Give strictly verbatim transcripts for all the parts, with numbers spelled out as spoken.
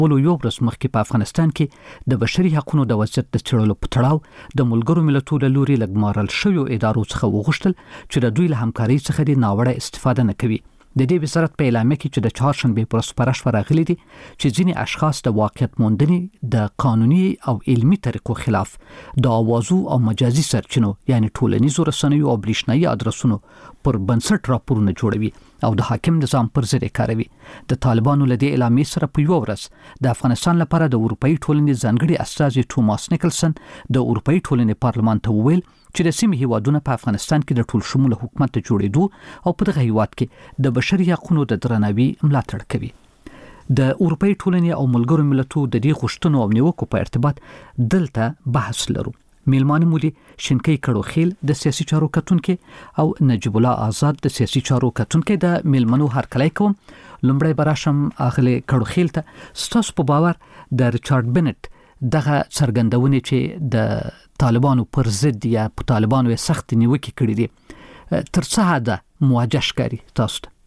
ولو یو ورځ مخکې په افغانستان کې د بشري حقوقو د وضعیت د څېړلو په تړاو د ملګرو ملتونو له لوري لګمارل شویو ادارو څخه وغوښتل چې د دوی له همکارۍ څخه د ناوړه استفاده نه کوي. د دې وزارت په اعلامیه کې چې د چهارشنبه پر ورځ پرش راغلي دي چې ځینې اشخاص د واقعیت موندنې د قانوني او علمي طریقو خلاف د اوازو او مجازي سرچینو یعنی ټولنیزو رسنیو او برېښنایي ادرسونو پر بنسټ راپورونه جوړوي او د حاکم نظام پر ضد کاروي. د طالبانو له دې اعلامیې سره په یو ورځ د افغانستان لپاره د اروپאי ټولنې ځانګړي استازي توماس نیکلسن د اروپאי ټولنې پارلمان ته وویل چې د سیمې هیوادونو په افغانستان کې د ټول شموله حکومت ته جوړېدو او په دغه هیواد کې د بشري حقوقو د درناوي ملاتړ کوي. د اروپאי ټولنې او ملګرو ملتونو د دې غوښتنو او نیوکو په ارتباط دلته بحث لرو. میلمانه مولي شینکي کړوخیل د سیاسي چارو کتونکو او نجیب الله آزاد د سیاسي چارو کتونکو د میلمنو هرکلی کوم. لومړی براشم اغلی کړوخیل ته ستاسو په باور د ریچارډ بنټ دغه څرګندونې چې د طالبانو پر ضد یا په طالبانو یې سخت نیوکې کړې دي تر څه حده مواجه ښکاري تاسو ته؟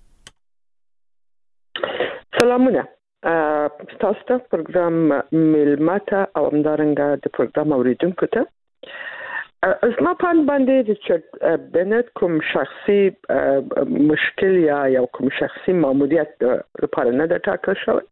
سلامونه. تاسو ته پروګرام میلماته او همدارنګه د پروګرام اوریدونکو ته زما په باندې ریچارډ بنټ کوم شخصي مشکل یا یو کوم شخصي ماموریت لپاره نه د ټاکل شوی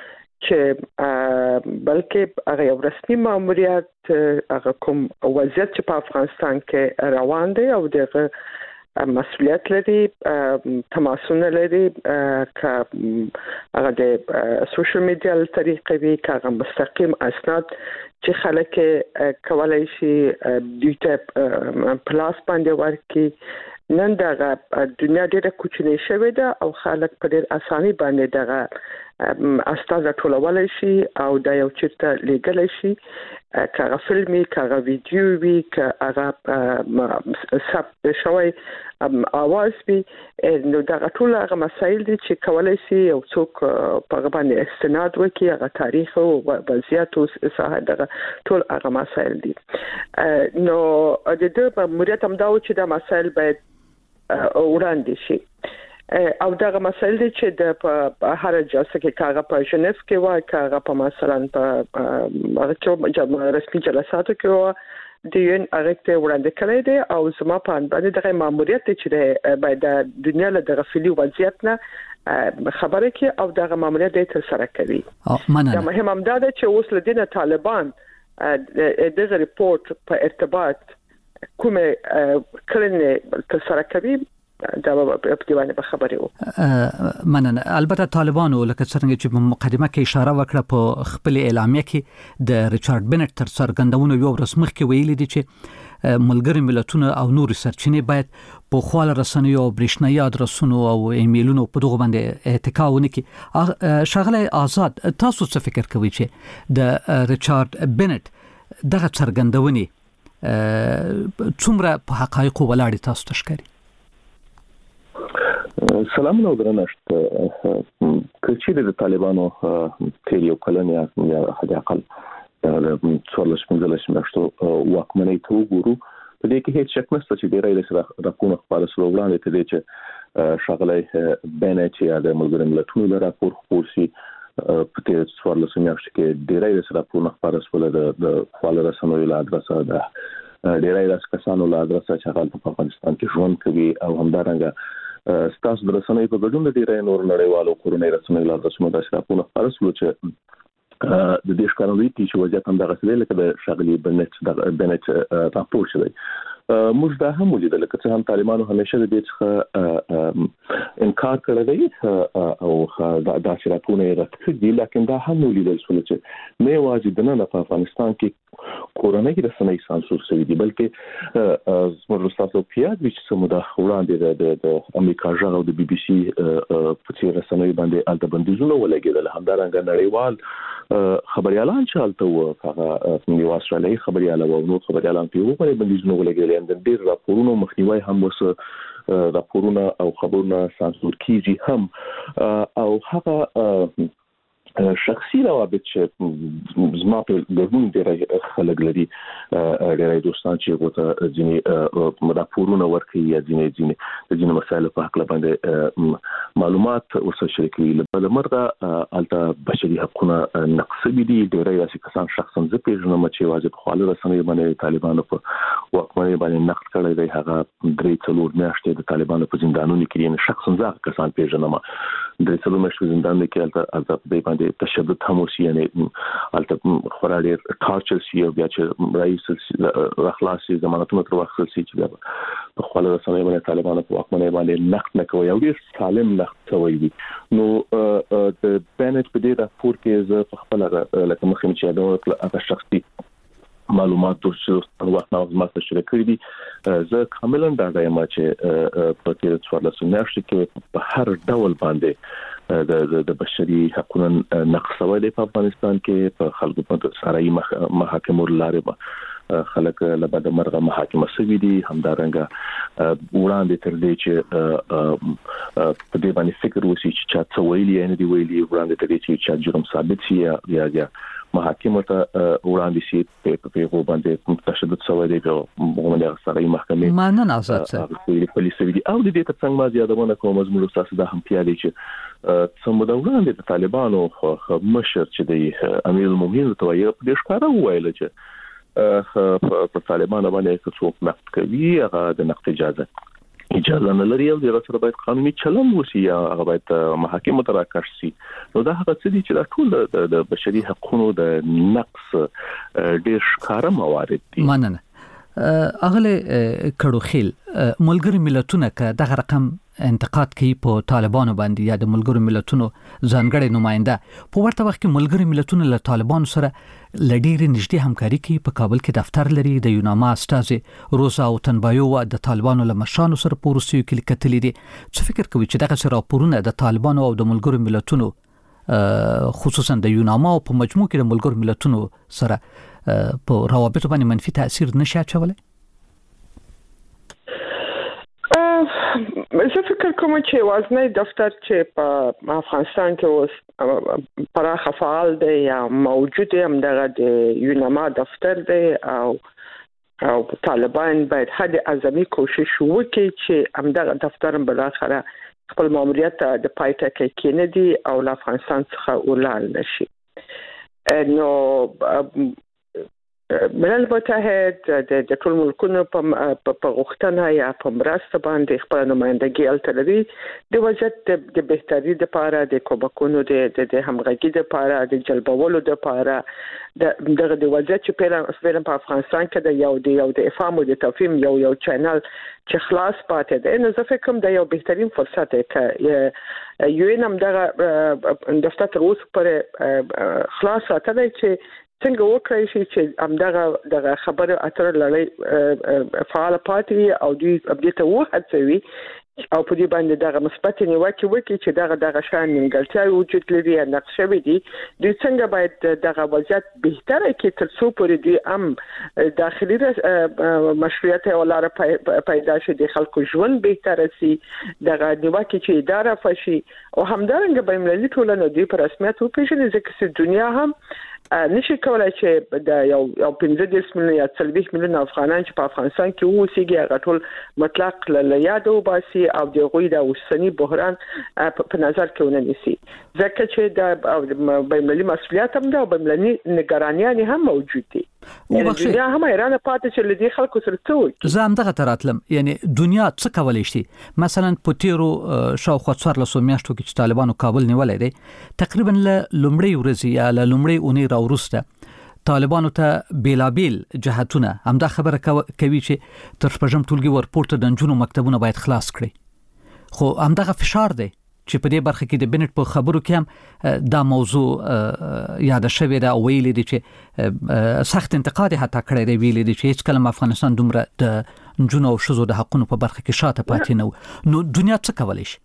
چې بلکې هغه یو رسمي ماموریت هغه کوم وضعیت چې په افغانستان کې روان دی او دغه مسؤلیت لري تماسونه لري که هغه د سوشل میډیا له طریقې وي که هغه مستقیم اسناد چې خلک کولای شي دوی ته پلاس باندې ورکړي. نن دغه دنیا ډېره کوچنۍ شوې ده او خلک په ډېر اساني باندې دغه استازه ټولولای شي او دا یو چیرته لیږلی شي که هغه فلمي که هغه ویډیو وي که هغه ثبت شوی اواز وي نو دغه ټول هغه مسایل دي چې کولای شي یو څوک په هغه باندې استناد وکړي هغه تاریخ او وضعیت او ساحه دغه ټول هغه مسایل دي. نو د دې ماموریت هم دا و چې دا مسایل باید وړاندې شي او دغه مسایل دي چې د په هر جلسه کې کاغه په ژنیف کې وای کاغه په مثلا په هغه رسمي جلساتو کې وای د یو هغه ته وړاندې کړی دی او زما په باندې دغه ماموریت چې باید د دنیا له دغه فعلی وضعیت نه خبره کې او دغه ماموریت د تر سره کوي. دا مهم هم دا چې اوس لدینه طالبان دغه ریپورت په ارتباط کومه کړنې تر سره کوي دا په دیوانه به خبرې وو. مننه. البته طالبانو لکه څنګه چې په مقدمه کې اشاره وکړه په خپل اعلامیه کې د ریچارډ بنټ تر څرګندونو یو ورځ مخکې ویلي دي چې ملګري ملتونه او نور سرچینې باید په خواله رسنیو او برېښنایي ادرسونو او ایمیلونو په دغه باندې اتکا ونه کړي. ښاغلی آزاد تاسو څه فکر کوئ چې د ریچارډ بنټ دغه څرګندونې څومره په حقایقو ولاړې تاسو ته ښکاري؟ سلام نو درنښت. کچې د طالبانو تیر یو کلن یا حد اقل د څوارلس پنځلس میاشتو واکمنۍ ته وګورو په دې کې هیڅ شک نشته چې ډېری د راپورونو خپاره سره وړاندې ته دی چې ښاغلی بنټ یا د ملګرو ملتونو د راپور خپور شي په تیر څوارلس میاشتو کې ډېری د راپورونو خپاره سره د خواله رسنیو له ادرسه ده ډېری د کسانو له ادرسه چې هغه په افغانستان کې ژوند کوي او همدارنګه ستاسو د رسنیو په ګډون د ډېری نور نړیوالو کورنۍ رسنیو له ادرسونو داسې راپورونه خپاره شول چې د دې ښکارندوی چې وضعیت هم دغسې دی لکه د ښاغلي بنټ راپور شوی. موږ دا هم ولیدل لکه څه هم طالبانو همیشه د دې څخه انکار کړی دی او داسې راپورونه یې رد کړي دي، لیکن دا هم ولیدل شول چې نه یوازې دننه په افغانستان کې کورنۍ رسنۍ سانسور شوي دي بلکې زموږ ستاسو په یاد وي چې څه موده وړاندې د امریکا غږ او د بي بي سي په څېر رسنیو باندې هلته بندیزونه ولګېدل. همدارنګه نړیوال خبریالان چې هلته وو هغه یو استرالیایي خبریال او نور خبریالان په یو باندې بندیزونه ولګېدل. د ډېر راپورونو مخنیوي هم وسه راپورونه او خبرونه سانسور کیږي هم او هغه شخصي روابط چې زما په ګډون ډېر خلک لري ډېر دوستان چې وته ځینې راپورونه ورکوي یا ځینې ځینې د ځینې مسایلو په حق باندې معلومات ورسره شریکوي له مرغه الته بشري حقوقونه نقص دي ډېر یاسي کسان شخصا زه پیژنم چې واجب خپل رسنۍ باندې طالبانو په واکمنۍ باندې نقد کړی دی هغه درې څلور میاشتې د طالبانو په زندانونو کې نه شخصا زه کسان پیژنم درې څلور میاشتې زندان کې الته الته د باندې تشدد هم وسی یعنی الته خورا ډېر ټارچر سی او بیا چې رئیس اخلاصي ضمانتونه تر وخت سي چې په خپل رسنۍ باندې طالبانو په واکمنۍ باندې نقد نه کوي او ډېر سالم نقد کوي دي نو د بنت په دې راپور کې زه په خپل لکه مخکې چې دا هغه شخصي معلومات د څه وخت نو زما شریک کړی دي زه کاملا دا وایم چې په تیر څوارلس میاشتې کې په هر ډول باندې د د بشري حقوقو نقص ولې په افغانستان کې په خلکو په ساري محاکمو لارې خلک لبد مرغه محاکمه سوي دي همدارنګه وړاندې تر دې چې په دې باندې فکر وسی چې چا څه ویلي نه دی ویلي وړاندې تر دې چې چا جرم ثابت شي یا یا محاکمه ته وړاندې شي په پیغو باندې تشدد سوي دي په موږ سره محکمه مانن آزاد سره پولیس وی دي او د دې ترڅنګ ما زیاتونه کوم زموږ ساسه د هم پیالي چې څنګه دا وړاندې د طالبانو مشر چې د امیر المؤمنین ته یې په دې ښکارا ویل چې په طالبانو باندې څوک نقد کوي هغه د نقد اجازه اجازه نه لري او د سره باید قانوني چلن وشي یا هغه باید محاکمه ته راکړ شي نو دا هغه څه دي چې دا ټول د بشري حقوقو د نقص ډېر ښکاره موارد دي مننه اغله کړو خیل ملګری ملتونه که دغه رقم انتقاد کوي په طالبانو باندې یا د ملګری ملتونو ځانګړي نماینده په ورته وخت کې ملګری ملتونه له طالبانو سره لډيري نږدې همکاري کوي په کابل کې دفتر لري د یوناما استاذ روزا او تنبایو د طالبانو له مشرانو سره پورسیو کې کتلې دي څه فکر کوي چې دغه راپورونه د طالبانو او د ملګری ملتونو خصوصا د یوناما او په مجموع کې د ملګری ملتونو سره په روابطو باندې منفي تاثیر نشي اچولای زه فکر کوم چې وازنی دفتر چې په افغانستان کې اوس پراخ فعال دی یا موجود هم دغه د یوناما دفتر دی او او طالبان باید حد اعظمي کوشش وکړي چې همدغه دفتر بل اخره خپل ماموریت د پایته کې کېندي او له افغانستان څخه ولال نشي نو ملل متحد د ټول ملکونو په غوښتنه یا په مرسته باندې خپل نمائندګي التلوي د وضعیت د بهتري لپاره د کوبکونو د د همغږي لپاره د جلبولو لپاره دغه د وضعیت چې پیرم په افغانستان کې د یو د یو د افهام او د تفهیم یو یو چینل چې خلاص پاتې دی نو زه فکر کوم د یو بهترین فرصت دی چې یو نم دغه دفتر تر اوسه پر خلاص ساتلی چې څنګه وکړای شي چې همدغه دغه خبره اتر لړۍ فعال پاتې او دوی ابدیته وهڅوي او په دې باندې دغه مثبت نیوکه وکړي چې دغه دغه شان نیمګړتیاوې وجود لري یا نقص شوی دي دوی څنګه باید دغه وضعیت بهتره کړي تر څو پورې دوی هم داخلي مشروعیت او لار پیدا شي د خلکو ژوند بهتره شي دغه نیوکه چې اداره فشي او همدارنګه بین‌المللي ټولنه دوی په رسمیت وپیژني ځکه چې دنیا هم نشي کولای چې د یو یو پنځه دېرش میلیون یا څلوېښت میلیون افغانان چې په افغانستان کې اوسېږي هغه ټول مطلق له یاد وباسي او د غوي د اوسنی بحران په نظر کې ونیسي ځکه چې د بین‌المللي مسؤلیت هم ده او بین‌المللي نگرانیان هم موجود دي دنیا هم ایران پاتې چې لدی خلکو سره څه وي زه هم دغه تراتلم یعنی دنیا څه کولای شي مثلا په تیرو شاوخوا څوارلس میاشتو کې چې طالبانو کابل نیولای دي تقریبا له لومړی ورځې یا له لومړی اونۍ راورسته طالبانو ته بیلابیل جهتونه همدا خبره کوي چې تر شپږم ټولګي ورپورته د نجونو مکتبونه باید خلاص کړي خو همدغه فشار دی چې په دې برخه کې د بنت په خبرو کې هم دا موضوع یاد شوی دا ویل دي چې سخت انتقاد حتی کړی دی ویل دي چې هیڅ کله افغانستان دومره د نجونو او شذو د حقوقو په برخه کې شاته پاتې نه نو دنیا څه کولای شي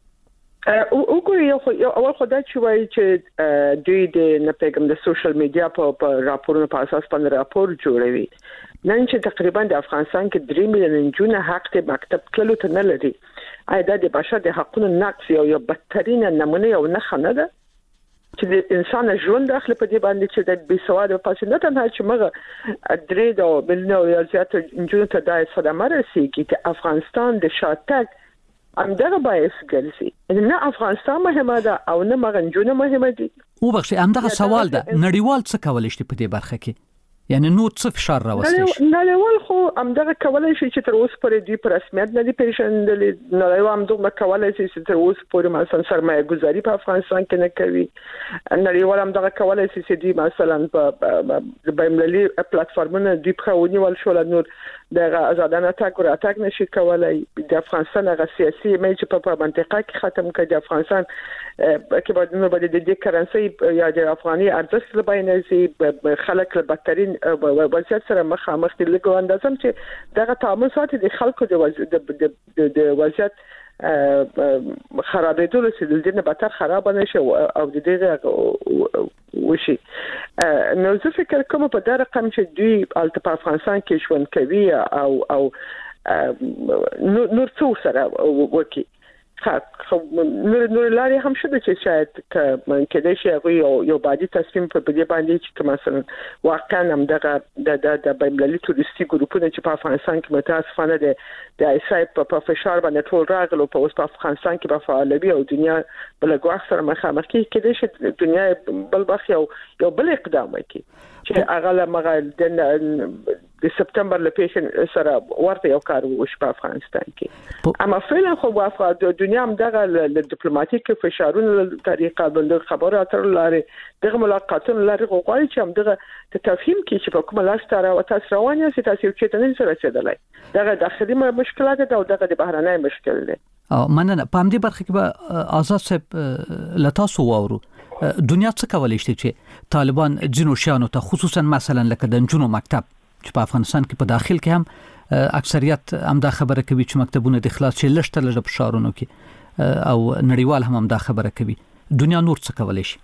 وګورئ یو اول خدای چې وایي چې دوی د نپېګم د سوشل میډیا په راپورونو په اساس باندې راپور جوړوي نن چې تقریبا د افغانستان کې درې میلیون نجونه حق د مکتب تللو ته نه لري آیا د بشر د حقوقو نقض یو یو بدترین نمونه یو نه خنه ده چې انسان ژوند داخله په دې باندې چې د بي سواد په پاسه نه تنها چې مغه درې د بلنو یا زیات انجونو ته د صدمه رسیږي چې افغانستان د شاتګ همدغه باعث ګرځي نه افغانستان مهمه ده او نه مغه انجونو مهمه دي. او بخښه همدغه سوال ده نړیوال څه کولای شي په دې برخه کې یعنی نو څه فشار راوستي شي؟ نړیوال خو همدغه کولای شي چې تر اوسه پورې دوی په رسمیت نه دي پیژندلې. نړیوال همدغه کولای شي چې تر اوسه پورې مثلا سرمایه گذاري په افغانستان کې نه کوي. نړیوال همدغه کولای شي چې دوی مثلا په بین‌المللي پلیټفارمونو دوی په ونیول شو نور د آزادانه تګ او راتګ نشي کولای. د افغانستان هغه سیاسي میچ په منطقه کې ختم کړي. د افغانستان کې باید نو باید د کرنسي یا د افغاني ارزښت لباینه سي خلک له بدترین وضعیت سره مخامخ دي. لکه اندازم چې دغه تعامل ساتي د خلکو د د د وضعیت خرابېدل چې د دې نه بدتر خراب نشي او د دې وشي. نو زه فکر کوم په دا رقم چې دوی الته په افغانستان کې ژوند کوي او او نور څو سره وکي خو نور نور لاري هم شته چې شاید ک کله شي یو یو باندې تصمیم په دې باندې چې مثلا واقعا هم دغه د د بین‌المللي تورستي ګروپونه چې په افغانستان کې متاسفانه د د ایسای په فشار باندې ټول راغلو په اوس په افغانستان کې په فعالوي او دنیا بل ګواښ سره مخامخ کې کله شي دنیا بل بخ یو یو بل اقدام کوي چې هغه لمغه د سپتمبر لپاره سره ورته یو کار وشو په افغانستان کې. اما فعلا خو په دنیا هم دغه د ډیپلوماټیک فشارونو طریقه باندې خبرو اترو لري دغه ملاقاتونو لري غواړي چې هم دغه ته تفهیم کې چې په کومه لار ستاره او تاسو روان یاست تاسو چې تنه سره رسیدلای دغه داخلي مشکلات او دغه د بهرنۍ مشکل دي. او مننه په همدې برخه کې به آزاد صاحب لتاسو واورو دنیا څه کولای شي چې طالبان جنو شانو ته خصوصا مثلا لکه د جنو مکتب چې په افغانستان کې په داخل کې هم اکثریت هم دا خبره کوي چې مکتبونه د اخلاص شي لشته لږه په شارونو کې او نړیوال هم هم دا خبره کوي. دنیا نور څه کولای شي؟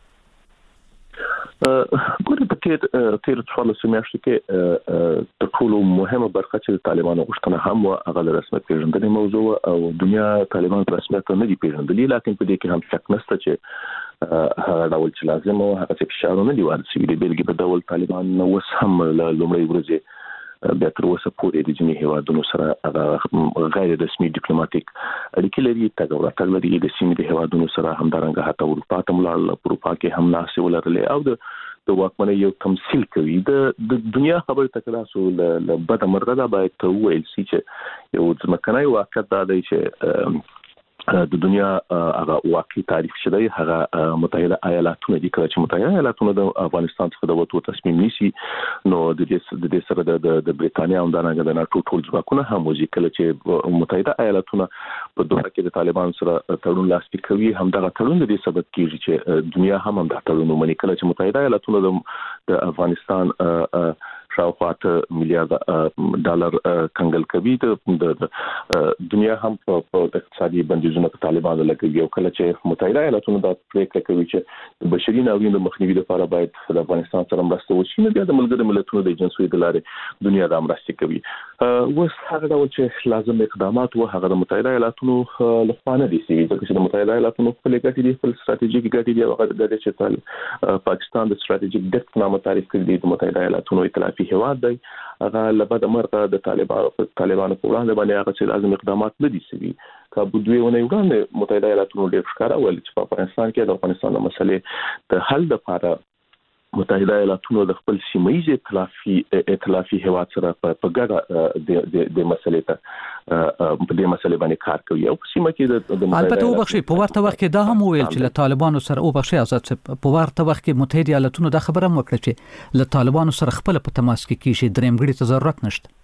ګورې په تیر تیر څوارلس میاشتو کې د ټولو مهمه برخه چې د طالبانو غوښتنه هم و هغه د رسمیت پیژندنې موضوع او دنیا طالبان په رسمیت نه دي پیژندلي لکه په دې کې هم شک نشته چې هغه ډول چې لازم او هغه چې فشارونه دي ورسېږي د بیلګې په ډول طالبان نو وس هم لومړی ورځې بیا تر اوسه پورې د جنې هیوادونو سره هغه غیر رسمي ډیپلوماټیک اړیکې لري. تګ او راتګ لري د سیمې د هیوادونو سره همدارنګه حتی اروپا ته ولاړل په اروپا کې هم ناسې ولرلې او د د واکمنۍ یو تمثيل کوي. د دنیا خبره تکراسو له بده مرغه دا باید ته ویل سي چې یو ځمکنای واقعیت دا دی چې د دنیا هغه واقعي تاریخ شته هغه متحده ایالاتونه دي کله چې متحده ایالاتونه د افغانستان څخه د وټو تصمیم نیسي نو د دې د دې سره د د بریتانیا هم د ناتو ټول ځواکونه هم وځي کله چې متحده ایالاتونه په دوحه کې د طالبان سره تړون لاسلیک کوي هم دغه تړون د دې سبب کیږي چې دنیا هم هم د تړون ومني. کله چې متحده ایالاتونه د افغانستان شاوخوا میلیارډ ډالر کنګل کوي د دنیا هم په اقتصادي بندیزونو په طالبانو لګوي او کله چې متحده ایالاتونه د پریکړه کوي چې د بشري ناورین د مخنیوي لپاره باید د افغانستان سره مرسته وشي نو بیا د ملګرو ملتونو د ایجنسیو د لارې دنیا د مرستې کوي. اوس هغه ډول چې لازم اقدامات و هغه د متحده ایالاتونو لخوا نه دي سوي ځکه چې د متحده ایالاتونو خپل ګټې دي خپل ستراتیژیک ګټې دي هغه د چې پاکستان د ستراتیژیک ډیپت نامه تعریف کړی د متحده ایالاتونو ائتلافي هیواد دی هغه لبد مرغه د طالبانو په طالبانو په وړاندې باندې هغه چې لازم اقدامات نه دي سوي. کابو دوی ونه وړاندې متحده ایالاتونو ډېر ښکارا ول چې په افغانستان کې د افغانستان د مسلې د حل لپاره متحده ایالاتونو د خپل سیمایي ائتلافي ائتلافي هیواد سره په ګډه د د مسلې ته په دې مسلې باندې کار کوي او سیمه کې د البته وبخښي په ورته وخت کې دا هم ویل چې له طالبانو سره وبخښي آزاد په ورته وخت کې متحده ایالاتونو دا خبره هم وکړه چې له طالبانو سره خپل په تماس کې کیږي درېمګړي ته ضرورت نشته.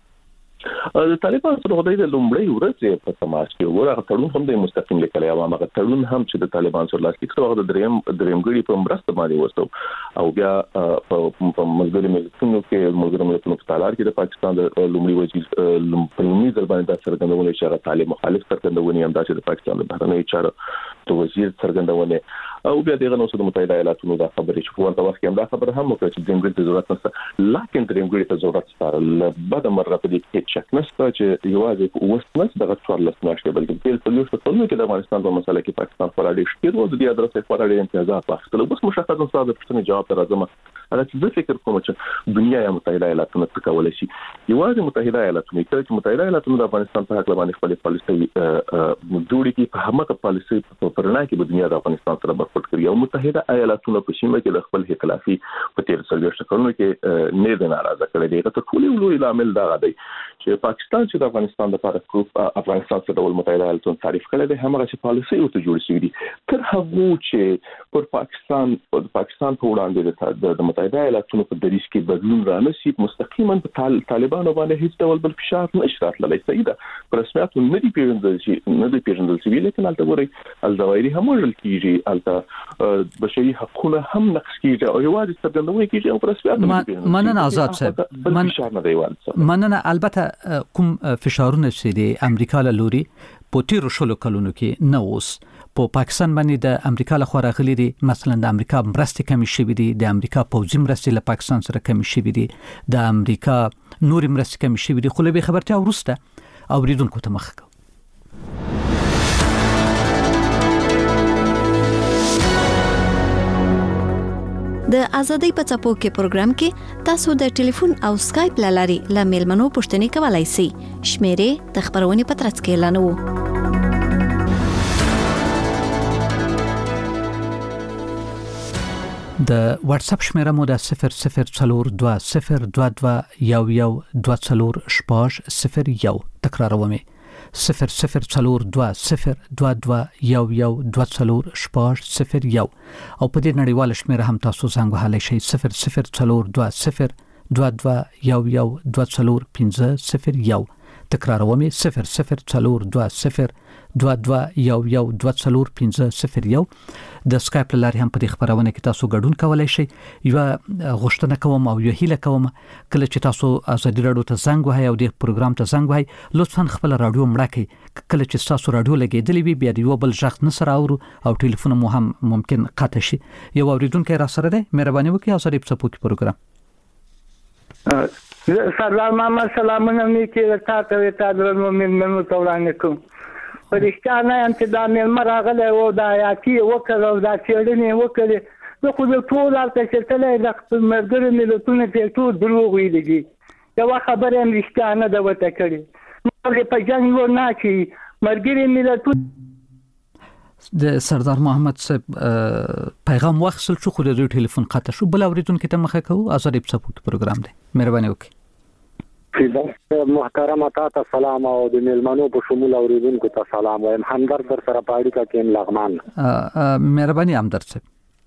د طالبان سره غوډۍ د لومړی ورځې په تماس کې ورغه تړون هم د مستقیم لیکلي او هغه تړون هم چې د طالبان سره لاسلیک شو هغه د دریم درېمګړي په مرسته باندې وسو او بیا په ملګری ملتونو کې ملګری ملتونو په تالار کې د پاکستان د لومړي وزیر په لومړي ځل باندې د څرګندونې چې هغه طالب مخالف څرګندونې هم د پاکستان د بهرنیو چارو د وزیر څرګندونې او بیا دغه نو د متحده ایالاتو د خبرې چې په ورته وخت کې هم دا خبره هم وکړه چې دمګړي ته ضرورت نشته لکه دمګړي ته ضرورت ستاره بعد مرغه په دې کې چک نشته چې یوازې وسنس دغه څوار لسناشته بلکې په ټول په ټولو کې د افغانستان په مسله کې پاکستان فعال شي او د دې ادرسه فعال امتیازات واخیستل اوس مشخصه ده د پښتنې جواب تر راځم هغه چې زه فکر کوم چې دنیا یا متحده ایالاتونه څه کولای شي یوازې متحده ایالاتونه چې متحده ایالاتونه د افغانستان په حق باندې خپل پالیسي جوړې کړي په همغه پالیسي په پرنا کې د دنیا د افغانستان سره برخورد کړي او متحده ایالاتونه په سیمه کې د خپل ائتلافي په تیر څلور شکرونو کې نه د ناراضه کړي دغه ټول لوی عامل دا دی چې پاکستان چې د افغانستان د لپاره ګروپ افغانستان سره د متحده ایالاتونو تعریف کړي د همغه چې پالیسي او ته جوړ شوی دي تر هغه چې پر پاکستان او پاکستان په وړاندې د متحده ایالاتونو په دریس کې بدلون رانشي مستقیما په طالبانو باندې هیڅ ډول بل فشار نشي راتللی سیده پر رسمیت نه دی پیژندل شي نه دی پیژندل شي لیکن البته ګوري الزوایری هم وړل کیږي البته بشري حقوقونه هم نقض کیږي او یوازې څرګندونه کیږي او پر رسمیت مننه آزاد صاحب مننه البته کوم فشارونه چې د امریکا له لوري په تیرو شلو کلونو کې نه اوس په پاکستان باندې د امریکا له خوا راغلي دي مثلا د امریکا مرستې کمی شوې دي د امریکا پوځي مرستې له پاکستان سره کمی شوې دي د امریکا نور مرستې کمی شوې دي خو له خبرتیا ورسته اوریدونکو ته مخ کو د ازادۍ په څپو کې پروګرام کې تاسو د ټلیفون او سکایپ لاري ل میلمنو پوښتنې کولای شئ شمیرې د خبرونې په ترڅ کې اعلانوو د واتس اپ شمیره مو د صفر صفر څلور دوه صفر دوه دوه یو یو دوه څلور شپږ صفر یو تکراروم صفر صفر څلور دوه صفر دوه دوه یو یو دوه څلور شپږ صفر یو او په دې نړیواله شمیره هم تاسو زنګ وهلی شئ صفر صفر څلور دوه صفر دوه دوه یو یو دوه څلور پنځه صفر یو تکراروم صفر صفر څلور دوه صفر دوه دوه یو یو دوه څلور پنځه صفر یو د سکایپ لاري هم په دې خبرونه کې تاسو ګډون کولای شئ یو غوښتنه کوم او یو هیله کوم کله چې تاسو ازادي رادیو ته زنګ وهئ او د پروګرام ته زنګ وهئ لطفا خپل رادیو مړه کړئ کله چې تاسو رادیو لګیدلې وي بیا یو بل ځخ نه سره اورو او ټلیفون مو هم ممکن قطع شي یو اوریدونکو را سره ده مهرباني وکړئ او سره په پوکي پروګرام سلام محمد سلامونه مې کې تا ته تا د مومن منو تورانه کوم پرشتانه ان چې دا مې مراغله او دا یاتی وکړه او دا چېړنې وکړه نو خو د ټول البته چې تلې د خپل مرګره ملتونه په ټول دروغ ویلي دي دا خبره هم رښتیا نه ده وته کړې نو په جنګ و نه چې مرګره ملتونه د سردار محمد صاحب پیغام واخیستل شو خو د ټلیفون قطع شو بل اوریدونکو ته مخه کوو ازادي په سپورت پروګرام دی مهرباني وکړئ محترم تاسو سلام او د میلمنو په شمول اوریدونکو ته سلام وایم همدرد در سره پاړی کا کین لغمان مهرباني همدرد صاحب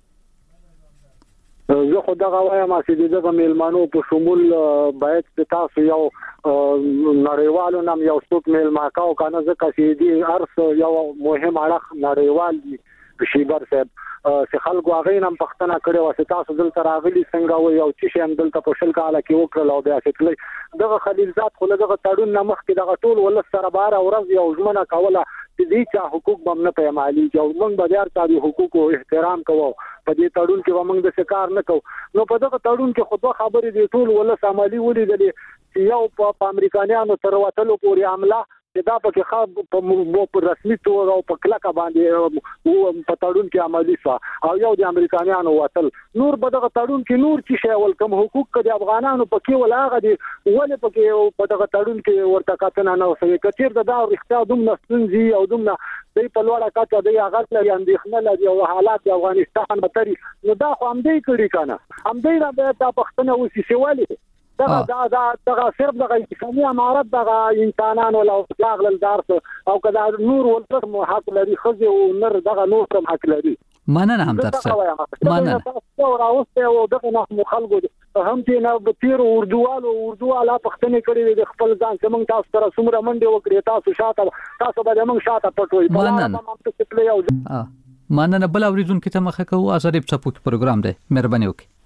زه خدای وایم چې دغه میلمنو په شمول باید تاسو یو نړیوالو نام یو څوک میلما کاو کنه ځکه چې دی ارس یو مهم اړه نړیوال دی شیبر صاحب چې خلکو هغه نام پښتنه کړي او چې تاسو دلته راغلي څنګه و یو چې هم دلته په شل کاله کې وکړل او بیا چې دغه خلیلزاد خو دغه تړون نامخ کې دغه ټول ول سره بار او ورځ یو ژمنه کوله چې دې چا حقوق بم نه پیمالي چې موږ به یار تاسو حقوق او احترام کوو په دې تړون کې موږ د شکار نه کوو نو په دغه تړون کې خو خبرې دي ټول ول سمالي ولیدلې چې یو په امریکایانو تر وټلو پورې عمله دا پکې خاص په رسمي توګه او په کلکه باندې او په تړون کې عملي شو او یو د امریکایانو وتل نور په دغه تړون کې نور چې شی ولکم حقوق د افغانانو پکې ولاغه دي ولې پکې په دغه تړون کې ورته کاتنه نه وسوي کچیر د دا اختیار دوم نسنځي او دوم نه د په لوړه کاته د هغه لري اندېښنه لري او حالات د افغانستان متري نو دا خو هم دې کړی کنه هم دې را د پښتنه وسی شوالي دا دا دا دا صرف دغه انساني امارت دغه انسانانو له اخلاق له دارس او کدا نور ولته حق لري خزي او نر دغه نور کوم حق لري مننه هم درسه مننه او راوسته او دغه نه خلکو هم چې نه د تیر اردوالو اردواله پښتنې کړي د خپل ځان څنګه تاسو سره څومره منډه وکړي تاسو شاته تاسو به موږ شاته پټوي مننه مننه بل اوریدونکو ته مخه کوو ازادي په پروګرام دی مهرباني وکړئ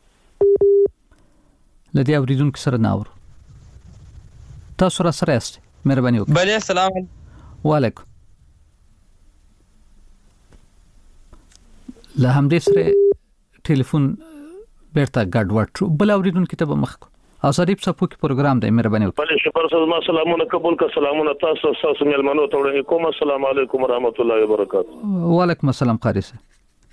لدی اوریدونکو سره ناور تاسو را سره است مهرباني وکړئ. بله السلام علیکم. وعلیکم. له همدې سره ټلیفون بیرته ګډوډ شو. بل اوریدونکو ته به مخ ازادي په سپوږ پروګرام دی مهرباني وکړئ. بله شکر سلام سلامونه قبول کا سلامونه تاسو تاسو ملمنو ته وړاندې کوم. السلام علیکم ورحمت الله وبرکاته. وعلیکم السلام قاری صاحب.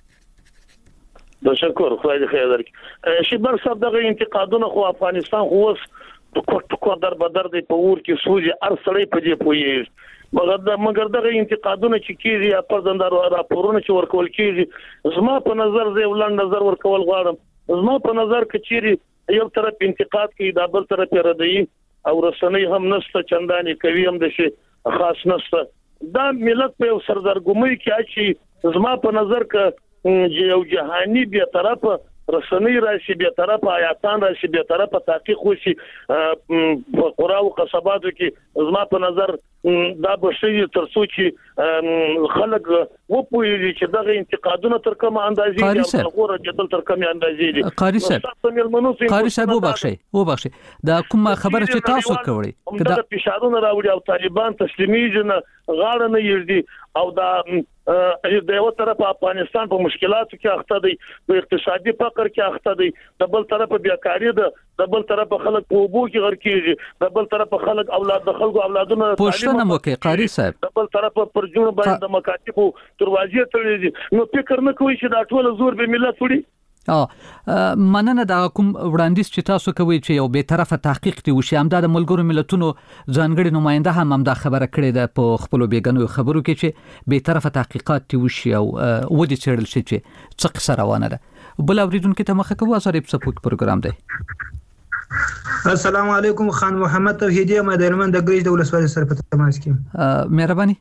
د شکر خدای دې خیر درکړي. شي بل صاحب دغه انتقادونه خو افغانستان خو اوس ټکو ټکو در بدر دی په ور کې سوجي ار سړی په دې پوي مګر د مګر دغه انتقادونه چې کیږي یا پردندار راپورونه چې ورکول کیږي زما په نظر زه ولن نظر ورکول غواړم. زما په نظر کچيري یو طرف انتقاد کوي دا بل طرف ردی او رسنۍ هم نسته چنداني کوي هم د شي خاص نسته. دا ملت په سردرګمۍ کې اچي زما په نظر ک یو جهاني به طرف رسنۍ راشي به طرف آیاتان راشي به طرف تحقیق وشي په قرا او قصباتو کې زما په نظر دا بشي ترڅو چې خلک و پوهیږي چې دغه انتقادونه تر کومه اندازې دي او غوړه جدل تر کومه اندازې دي. قاری صاحب قاری صاحب وبخښي وبخښي دا کومه خبره چې تاسو کوي کدا فشارونه راوړي او طالبان تسلیمیږي نه غاړه نه یږي او دا د یو طرف افغانستان په مشکلاتو کې اخته دي په اقتصادي فقر کې اخته دي د بل طرف بیاکاری ده د بل طرف خلک په وبو کې غر کېږي د بل طرف خلک اولاد د خلکو اولادونه پښتنه مو کې قاری صاحب د بل طرف پر جون باندې د مکاتبو دروازې تړلې نو فکر نه کوي چې دا ټول زور به ملت وړي. اه مننه دا کوم وړاندیز چې تاسو کوي چې یو به طرفه تحقیق دی وشي هم د ملګرو ملتونو ځانګړي نماینده هم هم دا خبره کړې ده په خپل بیګنو خبرو کې چې به طرفه تحقیقات دی وشي او ودی چړل شي چې څه قصه روانه ده. بل اوریدونکو ته مخه کوه ازاري په سپوږ پروګرام دی. السلام علیکم خان محمد توحیدی مدرمن د ګریج د ولسوالۍ سره په تماس کې. مهرباني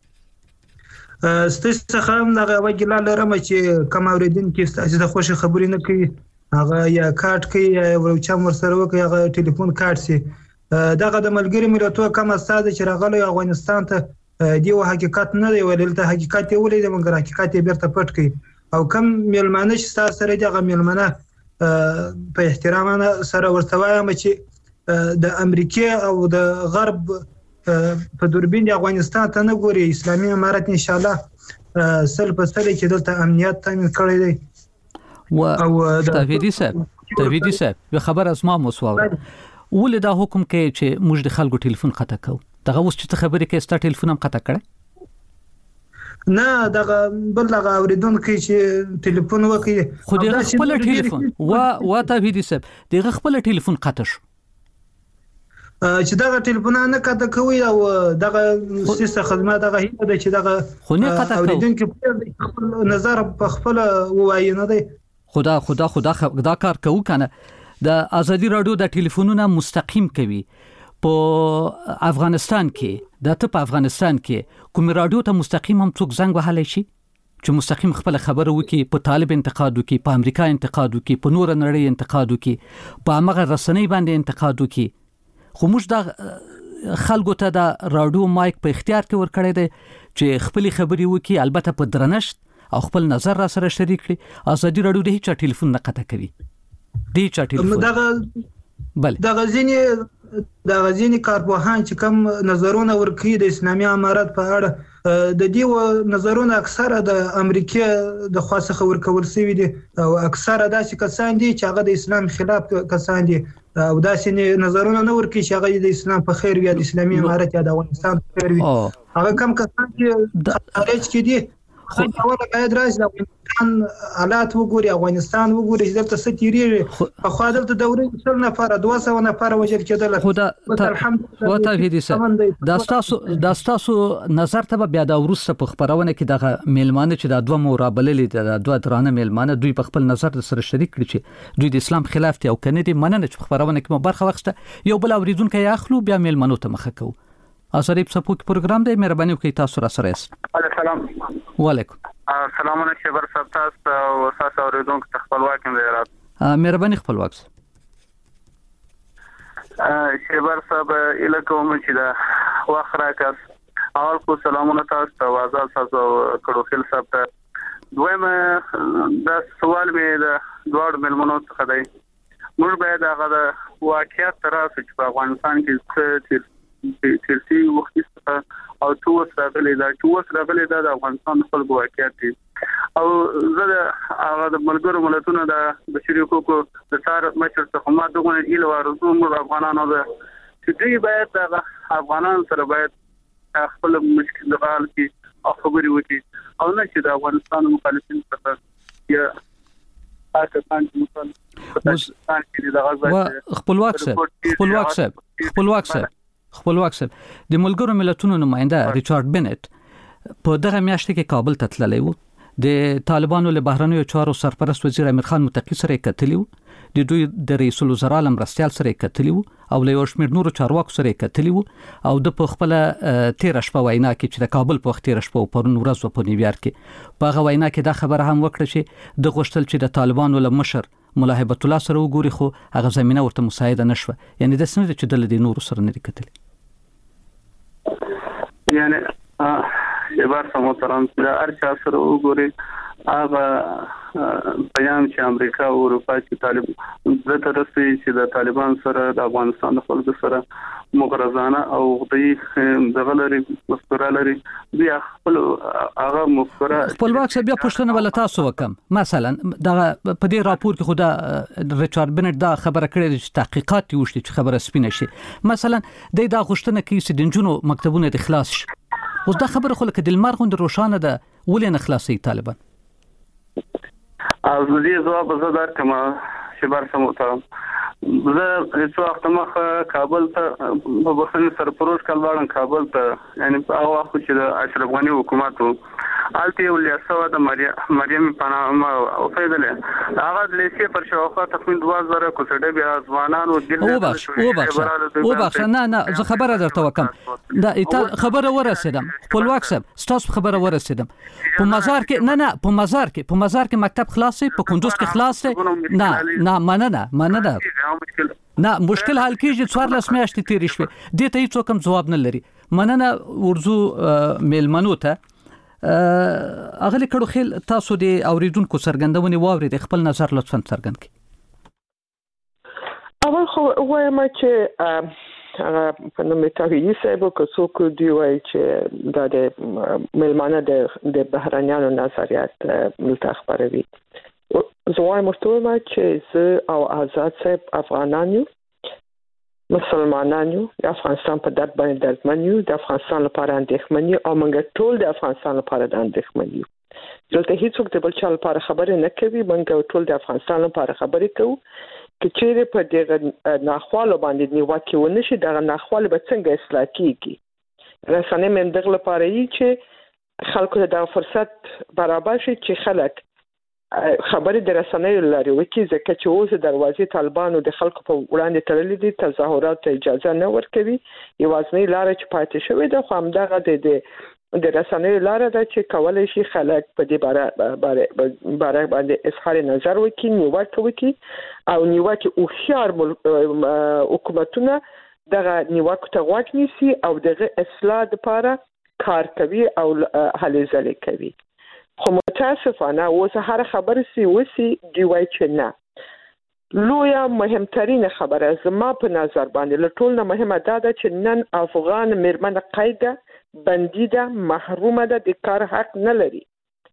ستاسو څخه هم دغه وګیلا لرم چې کوم اوریدون کې ستاسو د خوشي خبرې نه کوي هغه یا کارت کوي یا ورچا مر سره وکي هغه ټلیفون کارت سي دغه د ملګری ملتونو کوم استاد چې راغلی افغانستان ته دی او حقیقت نه دی ولې ته حقیقت ولې د مګر حقیقت بیرته پټ کوي او کوم ملمانه چې تاسو سره دغه ملمانه په احترامانه سره ورته وایم چې د امریکا او د غرب په دوربین د افغانستان ته نه ګوري اسلامي امارت ان شاء الله سل په سل کې دلته امنیت تامین کړی دی. او توحیدی صاحب توحیدی صاحب یو خبر از ما مسواوره ولې دا حکم کوي چې موږ د خلکو ټلیفون قطع کوو دغه اوس چې خبرې کوي ست ټلیفون هم قطع کړي نه دغه بل دغه اوریدونکو چې ټلیفون وکړي خو دغه خپل ټلیفون وا وا توحیدی صاحب دغه خپل ټلیفون قطع شو چې دغه ټلیفون نه قطع کوي او دغه سیسه خدمات دغه هیڅ د چې دغه خو نه قطع کوي اوریدونکو خپل نظر په خپل وایي نه دی خدا خدا خدا دا کار کوو کنه د ازادي رادیو د ټلیفونونو مستقیم کوي په افغانستان کې د ته په افغانستان کې کوم رادیو ته مستقیم هم څوک زنګ وهلی شي چې مستقیم خپل خبره وکي په طالب انتقاد وکي په امریکا انتقاد وکي په نور نړۍ انتقاد وکي په هغه رسنۍ باندې انتقاد وکي خو موږ د خلکو ته د رادیو مایک په اختیار کې ورکړی دی چې خپل خبرې وکي البته په درنښت او خپل نظر را سره شریک کړي. ازادي رادیو د هیڅ ټلیفون نه قطع کوي دی چا ټلیفون دغه بل د غزيني د غزيني کارپوهان چې کوم نظرونه ورکړي د اسلامي امارت په اړه د دې نظرونه اکثره د امریکا د خاصه ورکول شوی دي او اکثره داسې کسان دي چې هغه د اسلام خلاف کسان دي او داسې نظرونه نه ورکړي چې هغه د اسلام په خیر وي د اسلامي امارت یا د افغانستان په خیر وي هغه کم کسان چې د خارج کې دي خو اوله باید راځي د افغانستان حالات وګوري افغانستان وګوري چې دلته څه تیریږي په خوا دلته دورې څل نفر دوه سوه نفر وژل کېدل خدا وته دې سه دا تاسو دا تاسو نظر ته بیا دا ورسره په خبرونه کې دغه میلمانه چې د دوه مورابللې د دوه درانه میلمانه دوی په خپل نظر سره شریک کړي چې دوی د اسلام خلاف دي او کنه دي مننه چې خبرونه کې مو برخه وخته یو بل اوریدونکو یا اخلو بیا میلمنو ته مخه کوو. ازاري په سپوږ پروګرام دی مهرباني وکړئ تاسو را سره یاست. السلام وعلیکم السلام علیکم شبر صاحب تاسو او تاسو اوریدونکو ته خپلواک یم زیارت مهرباني خپلواک شبر صاحب الکوم چې دا واخره کس اول کو سلامونه تاسو ته آزاد تاسو کړو خل صاحب ته دویم دا سوال مې د دوړ ملمنو څخه دی موږ باید هغه د واقعیت تراسو چې په افغانستان کې څه سیاسي وخت او څو سره دا څو سره دا د افغانستان خلکو واقعیت دي او زه هغه د ملګرو ملتونو د بشري حقوقو د سار مشر څخه ما دغه ایله ورزو موږ افغانانو د چې دوی باید د افغانانو سره باید خپل مشکل حل کړي او خبرې وکړي او نه چې د افغانستان مخالفین سره یا پاکستان مخالفین خپلواک صاحب خپلواک صاحب خپلواک صاحب خپلواک صاحب د ملګرو ملتونو نماینده ریچارډ بنت په دغه میاشت کې کابل ته تللی و. د طالبانو له بهرنیو چارو سرپرست وزیر امیر خان متقی سره کتلی و، د دوی د رئیس الوزرا لمرستیال سره کتلی و او له یو شمېر نورو چارواکو سره کتلی و او د په خپل تیر شپه وینا کې چې د کابل په وخت تیر شپه په ورځ په نیویارک کې په هغه وینا کې دا خبره هم وکړه چې د غوښتل چې د طالبانو له مشر مولا هیبت الله سره وګوري خو هغه زمينه ورته مساعده نشوه. یعنی د سند چې د لدی نور سره نه کتلی. یعنی یبار سموتران د ارچا سره وګوري هغه پیام چې امریکا او اروپا چې طالب د ترسي چې د طالبان سره د افغانستان خلکو سره مغرضانه او غدي دغه لري مستوره لري بیا خپل هغه مفکره خپلواک بیا پښتنه ول تاسو وکم. مثلا دا په دې راپور کې خدا ریچارډ بنت دا خبره کړې چې تحقیقات وشي چې خبره سپینه شي. مثلا د دا غشتنه کې چې د جنونو مکتبونه د خلاص شي. اوس دا خبره خو لکه د لمرغوند روشانه ده ولې نه خلاصي طالبان؟ او دې ځواب زه درکم چې بار سموتم. زه هیڅ وخت مخ کابل ته په بخښنې سره پروژ کال واړم کابل ته، یعنی په هغه وخت چې د اشرف غنی حکومت وو الته یو لیاسو د مریم پناه او فیدله هغه د لیسې پر شاوخوا تقریبا دوه زره کوڅډه بیا ځوانان او دل او باش او باش او باش نه نه زه خبره درته وکم دا خبره ورسېدم خپلواک صاحب ستاسو خبره ورسېدم په مزار کې نه نه په مزار کې په مزار کې مکتب خلاصي په کندوز کې خلاصي نه نه مننه مننه نه مشکل حل کیږي څوار لاس میاشتې تیرې شوې دې ته هیڅ کوم ځواب نه لري. مننه ورزو میلمنو ته اغلی کړو خل تاسو د اوریدونکو څرګندونې واورید خپل نظر لطفا څرګند کړئ. اول خو وایم چې هغه په نوم تاویی صاحب کو څوک دی وای چې د میلمانه د بهرانيانو نظریات ملته خبروي. زه وایم مرتوه چې زه او آزاد صاحب افغانان یو، مسلمانان یو، د افغانستان په درد باندې دردمن یو، د افغانستان لپاره اندېښمن یو او موږ ټول د افغانستان لپاره د اندېښمن یو. دلته هیڅوک د بل چا لپاره خبرې نه کوي، موږ ټول د افغانستان لپاره خبرې کوو. که چیرې په دغه ناخوالو باندې نیوکه ونه شي دغه ناخواله به څنګه اصلاح کیږي. رسنۍ مې دغه لپاره یي چې خلکو ته د فرصت برابر شي چې خلک خبرې د رسنیو لري وکي ځکه چې اوس دروازې طالبانو د خلکو په وړاندې تړلې دي، تظاهرات ته اجازه نه ورکوي. یوازینی لار چې پاتې شوې ده خو همدغه د د رسنیو لار ده چې کولای شي خلک په دې باره باره باندې اظهار نظر وکړي، نیوکه وکړي او نیوکه او خيار حکومتونه دغه نیوکه ته غوږ نیسي او دغه اصلاح لپاره کار کوي او هلې ځلې کوي. خو متاسفانه اوس هر خبره سی وسی دی وای چې نه لویا مهمترین خبره زما په نظر باندې لټول نه مهمه ده چې نن افغان مرمن قیده بندیده محرومه ده د کار حق نه لري.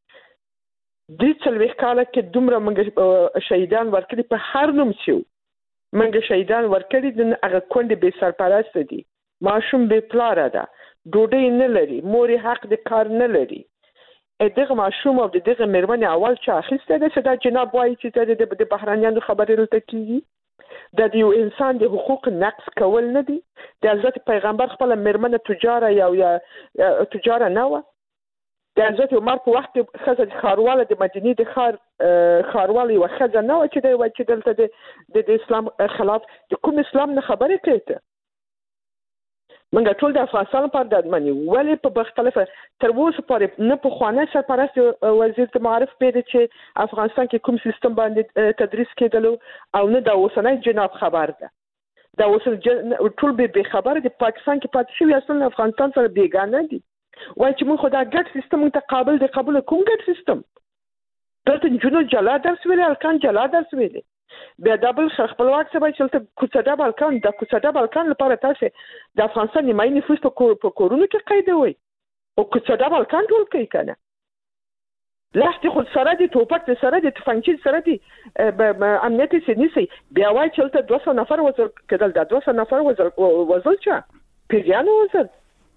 د څلوي کاله کې دومره موږ شهیدان ورکړي په هر نوم شو موږ شهیدان ورکړي د هغه کونډې به سرپرست دي، ماشوم به پلار ده، ډوډۍ نه لري، مور حق د کار نه لري. دغه ماشوم او دغه مرمن اول چې اخیسته ده چې دا جناب وایي چې د بهرانيانو خبرې لته کیږي د یو انسان د حقوق نقض کول نه دي. د حضرت پیغمبر خپل مرمن تجاره یا یا تجاره نه و. د حضرت عمر په وخت خزه خارواله د مدینه د خار خارواله و خزه نه و چې د و چې دلته د اسلام خلاف د کوم اسلام نه خبرې کوي. منګه ټول د افغانستان لپاره د منی ولی په مختلفه تر اوسه پورې نه په خوانه سرپرست وزیر معارف پیدا چې افغانستان کې کوم سیستم باندې تدریس کېدلو او نه د اوسنۍ جناب خبر ده. د اوسنۍ ټول به خبر د پاکستان کې پاتې شوی اصلا افغانستان سره بیګانه دي. وای چې موږ خدای ګډ سیستم ته قابل دی قبول کوم ګډ سیستم دلته جنو جلا درس ویل الکان جلا درس ویل بیا دبل خپلواک څه به چې کوڅه بالکان د کوڅه بالکان لپاره تاسو د افغانستان نیمایي نفوس په کورونو کې قیدوي او کوڅه بالکان ټول کوي کنه لاستي خود سره دي ټوپک سره دي تفنګچي سره دي امنیت سي نيسي بیا وای چې دوه سوه نفر وځل کېدل دا دوه سوه نفر وځل وځل چې پیریانو وځل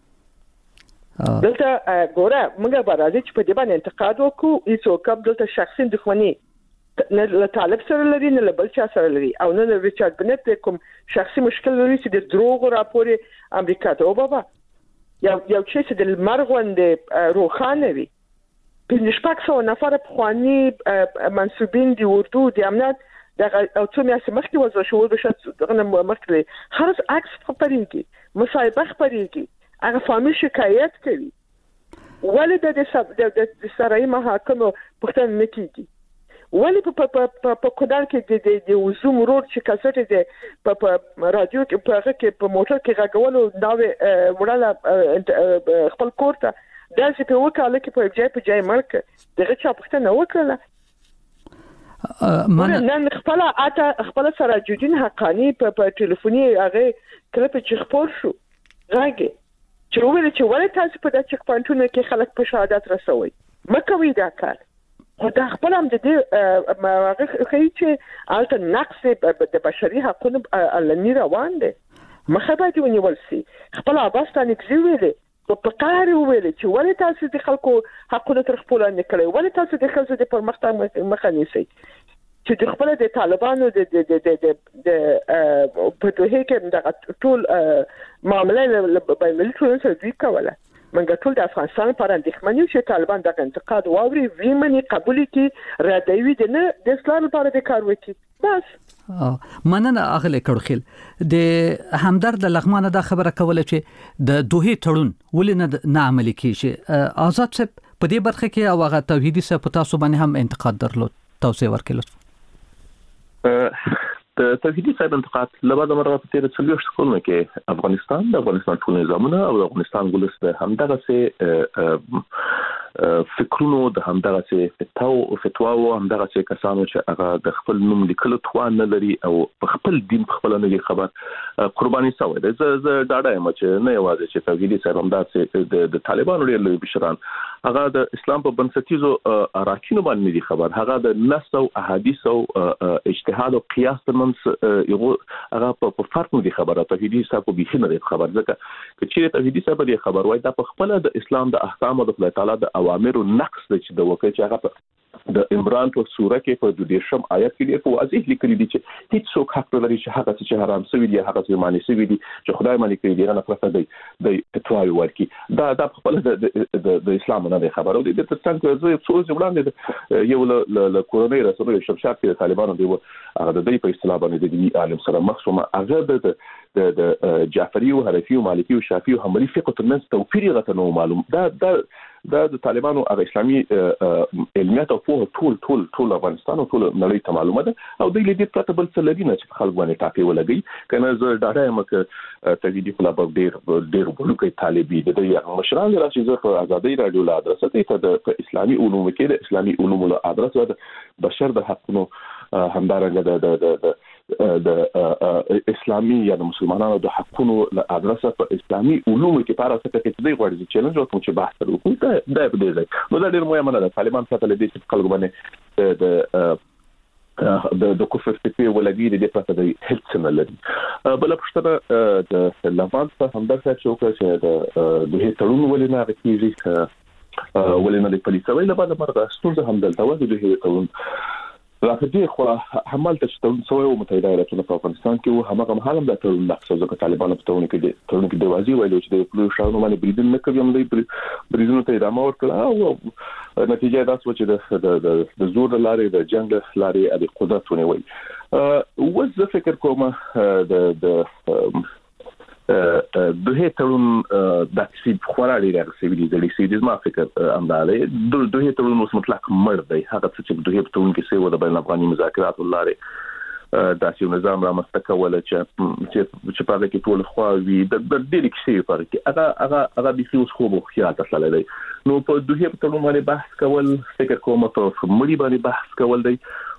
دلته ګوره موږ به راځي چې په دې باندې انتقاد وکړو هیڅ کوم دلته شخصي دښمني نه له طالب سره لري نه له بل چا سره لري او نه له ریچارډ بنت کوم شخصي مشکل لري چې د دروغ راپورې امریکا ته وبابا یو یو چې د مرغوند روخانه وي پنځه شپږ سوه نفر افغاني منسوبین دي اردو د امنیت د او څو میاشتې مخکې وځو شو د شت دغه مخکې هر عکس خبرېږي مصاحبه خبرېږي هغه فامیل شکایت کوي ولې د د سرای محاکمو پښتنه نه کیږي ولې په په کودال کې د د وزوم روډ چې کاسټ دی په رادیو کې په هغه کې په موټر کې غاګولو دا وړاله خپل کوړه دا چې په وکاله کې په ځای په ځای مرګ دغه چا پښتنه وکړه من نن خپل اته خپل سراجودین حقانی په ټلیفوني هغه کله په خبر شو راګي چې ویل چې ولې تاسو په دغه چک پوینټونو کې خلک په شهادت رسوي مکوې دا کار خو دا خپل هم د دې هغه کوي چې الته نقص د بشري حقوقو علني روان دي مخه باید ونیول شي خپل اباستان کې په قهر ویل چې ولې تاسو د خلکو حقوقو تر خپل نه کړی ولې تاسو د خلکو د پرمختګ مخه نیسئ چې د خپل د طالبانو د د د د د په توګه کې د ټول معاملې په بین ټول سره دی کوله منګه ټول د افغانستان پر اندېښمنیو چې طالبان د انتقاد واوري ویمني قبول کړي راډیوي د نه د اسلام لپاره د کار وکړي بس مننه اغله کړخیل د همدرد لغمانه دا خبره کوله چې د دوه تړون ولې نه عملي کیږي آزاد صاحب په دې برخه کې او هغه توحیدي صاحب تاسو باندې هم انتقاد درلود توسعه ورکړل د توحیدي صاحب انتقاد لبعد مرغه په تیر څلور شکونه کې افغانستان د افغانستان ټول نظامونه او د افغانستان ولس د همدغه سه فکرونو د همدغه سه فتاو او فتواو همدغه سه کسانو چې هغه د خپل نوم لیکلو توان نه لري او په خپل دین په خپل نه خبر قرباني سوی ده زه زه ډاډه یم چې نه یوازې چې توحیدي صاحب همدغه د طالبانو لري بشران هغه د اسلام په بنسټیزو اراکینو باندې دي خبر هغه د نص او احادیث او اجتهاد او قیاس ترمنځ یو هغه په فرق نه دي خبره توحیدي صاحب په بيخي نه خبر ځکه چې توحیدي صاحب دې خبر وای دا په خپل د اسلام د احکام او د خدای تعالی د اوامر نقص د چې د وکړي چې هغه د عمران په سوره کې په د دیشم آیت کې په واضح لیکلي دي چې هیڅ څوک حق لري چې هغه چې حرام شوی دی هغه چې معنی شوی دی چې خدای معنی کوي دی نه پرته دی د فتوی ورکی دا د خپل د اسلام نه خبرو دي د څنګه زه څو ځوړاندې یو له کورونې رسول شمشاد کې طالبانو دی هغه د دې په اصطلاح باندې د عالم سره مخصومه هغه د د جعفری او حنفي او مالکي او شافعي او حنبلي فقه ترمنځ توپیر غته نو معلوم دا دا دا د طالبانو هغه اسلامي علمیات او په ټول ټول ټول افغانستان او ټول نړۍ ته معلومه ده او د دې پرته بل څه لري نه چې خلک باندې ټاپي ولګي کنه زه ډاډه یم چې تجدید خلا په ډیر ډیر بلوکي طالبي د دې مشران راشي زه په ازادي رادیو لا ادرسه ته د اسلامي علومو کې د اسلامي علومو له ادرسه د بشر د حقونو همدارنګه د د د اسلامي یا د مسلمانانو د حقونو له ادرسه په اسلامي علومو کې پاره څه کې د غوړي چیلنج او چې بحث وکړو دا د دې ځای نو دا ډیر مهمه ده طالبان څخه لدې چې خلک باندې د د د کفر فکر ولګي د پرته د هیڅ نه لري بل پښتنه د لوان په همدغه چې د دوه تړون ولې نه راکېږي ولې نه د پولیسوي له بعد مرغه ستونزه هم دلته و د دوه تړون راځي خو حمل ته چې څو یو متحده ایالاتونو په افغانستان کې و هغه هم د تړون نقص ځکه طالبان په تړون کې د تړون کې د وازی ویلو چې د پلو شاونو باندې بریدن نه کوي هم د بریدونو ته ادامه ورکړه او نتیجه دا شو چې د د زور لارې د جنگ لارې د قدرت ونیوي او زه فکر کوم د د دوه تړون د تسیب خورالي راغسي دي د لیسیدز ما فکر امداله د دوه تړون اوس مطلق مړ دی هغه چې دوه تړون کې سوي د بین افغاني مذاکرات لاره داسې نظام را مستقول چې چې په هغه کې ټول خو وي د ډېر کیسې پر کې هغه هغه هغه د فیوس خو مو خیال تللی دی نو په دوه تړون باندې بحث کول فکر کوم په مړی باندې بحث کول دی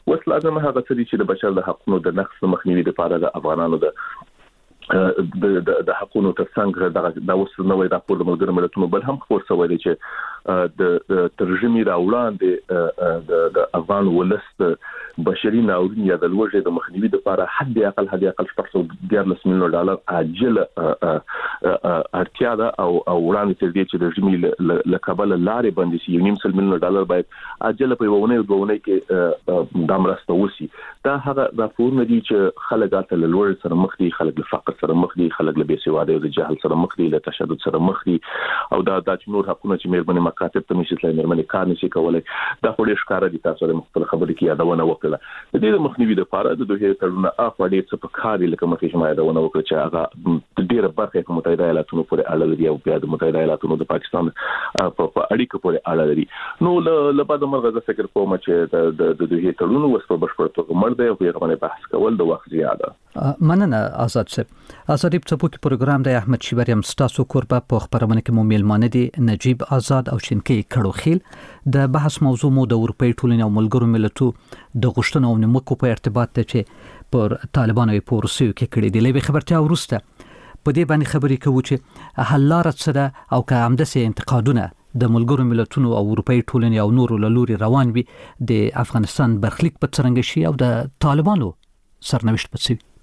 اوس لازم هغه څه چې د بشر د حقوقو د نقض مخنیوي لپاره د افغانانو د د د حقوقو تر څنګ د د اوس نوې راپور د ملګرو ملتونو بل هم خبر شوی دی چې د ترجمه راوړاندې د د افغان ولست بشري ناورین یا د لوړې د مخنیوي لپاره حد اقل حد اقل شپږ سوه دیارلس میلیون ډالر عاجل اړتیا ده او وړاندې تر دې چې د رژیم له کابل لارې بندي شي یو نیم سل میلیون ډالر باید عاجل په ونه دوونه کې د مرسته وسی دا هغه راپورونه دي چې خلک اته لوړ سره مخ دي خلک له فقر سره مخ دي خلک له بېسوادۍ او د جهل سره مخ دي له تشدد سره مخ دي او دا د نور حقوقو چې مېرمنې مکاتب ته نشي تلای مېرمنې کار نشي کولای دا خو ډېر ښکاره دي تاسو د مختلف خبرې کې یادونه وکړه د دې مخنیوي لپاره د دوه تړونه اف ډېر څه په کار لکه مخکې شما یادونه وکړه چې هغه ډېر برخه په متحده ایالاتونو پورې اړه لري او بیا د متحده ایالاتونو د پاکستان په اړیکو پورې اړه لري نو له بعد مرغه زه فکر کوم چې د د دوه تړونو وسو بشپړ توګه مړ دی او په هغه بحث کول د وخت زیاده مننه آزاد صاحب آزادی په څپو کې پروګرام د احمد شیبریم ستاسو کوربه په خبرونه کې مو میلمانه دي نجیب آزاد او شینکی کړوخیل د بحث موضوع مو د اروپאי ټولنې او ملګرو ملتو د غوښتنو او نیوکو په ارتباط ته چې پر طالبانو په روسیو کې کړي دي لوي خبرتیا ورسته په دې باندې خبرې کوي چې حل لار څه ده او که همداسې انتقادونه د ملګرو ملتونو او اروپאי ټولنې او نورو لوري روان وي د افغانستان برخلیک په څرنګه شي او د طالبانو سرنوشت په څه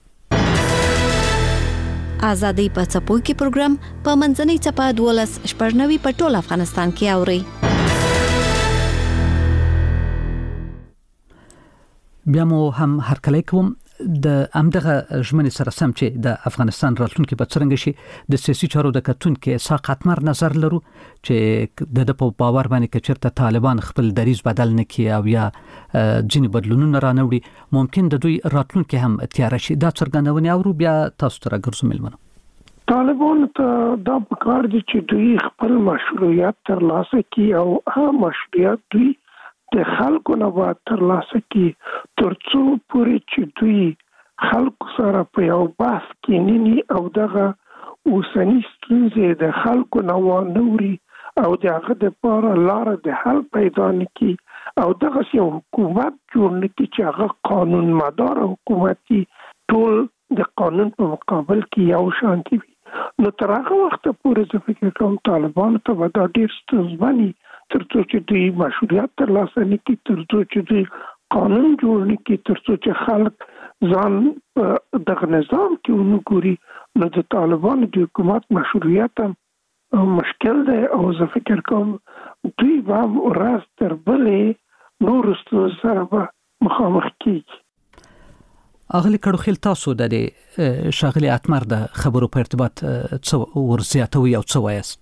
آزادی په څپو کې پروګرام په منځنۍ چپه دولس شپږنوي په ټول افغانستان کې اوري بیا مو هم هرکلی کوم د امدغه ژمنې سره سم چې د افغانستان راتلونکي په څرنګه شي د سیاسي چارو د کتونکو ساقطمر نظر لرو چې د د په باور باندې کې چیرته طالبان خپل دریز بدل نه کړي او یا ځینې بدلونونه رانوړي ممکن د دوی راتلونکي هم تیار شي دا څرګندونه اورو بیا تاسو ته راګرځو ملمنو طالبان ته دا پکار دي چې دوی خپل مشروعیت ترلاسه کړي او هغه مشروعیت دوی د خلکو نه به ترلاسه کړي ترڅو پورې چې دوی خلکو سره په یو بحث کې نینی او دغه اوسنی ستونزې د خلکو نه ونوري او دغه د لپاره لار د حل پیدا نکړي او دغه یو حکومت جوړ نکړي چې هغه قانون مدار حکومتي ټول د قانون په مقابل کې یو شانتي وي نو تر هغه وخت پورې زه فکر کوم طالبان ته به دا ډېر ستونزمن ترڅو چې دوی مشروعیت ترلاسه نکړي ترڅو چې دوی قانون جوړ نکړي ترڅو چې خلک ځان دغه نظام کې ونګوري نو د طالبانو د حکومت مشروعیت مشکل دی او زه فکر کوم دوی به ورځ تر بلې نور ستونزو سره به مخامخ کیږي اغلی کړوخیل تاسو د شاغلي اتمر د خبرو په ارتباط څه ورزیاتوي او څه وایست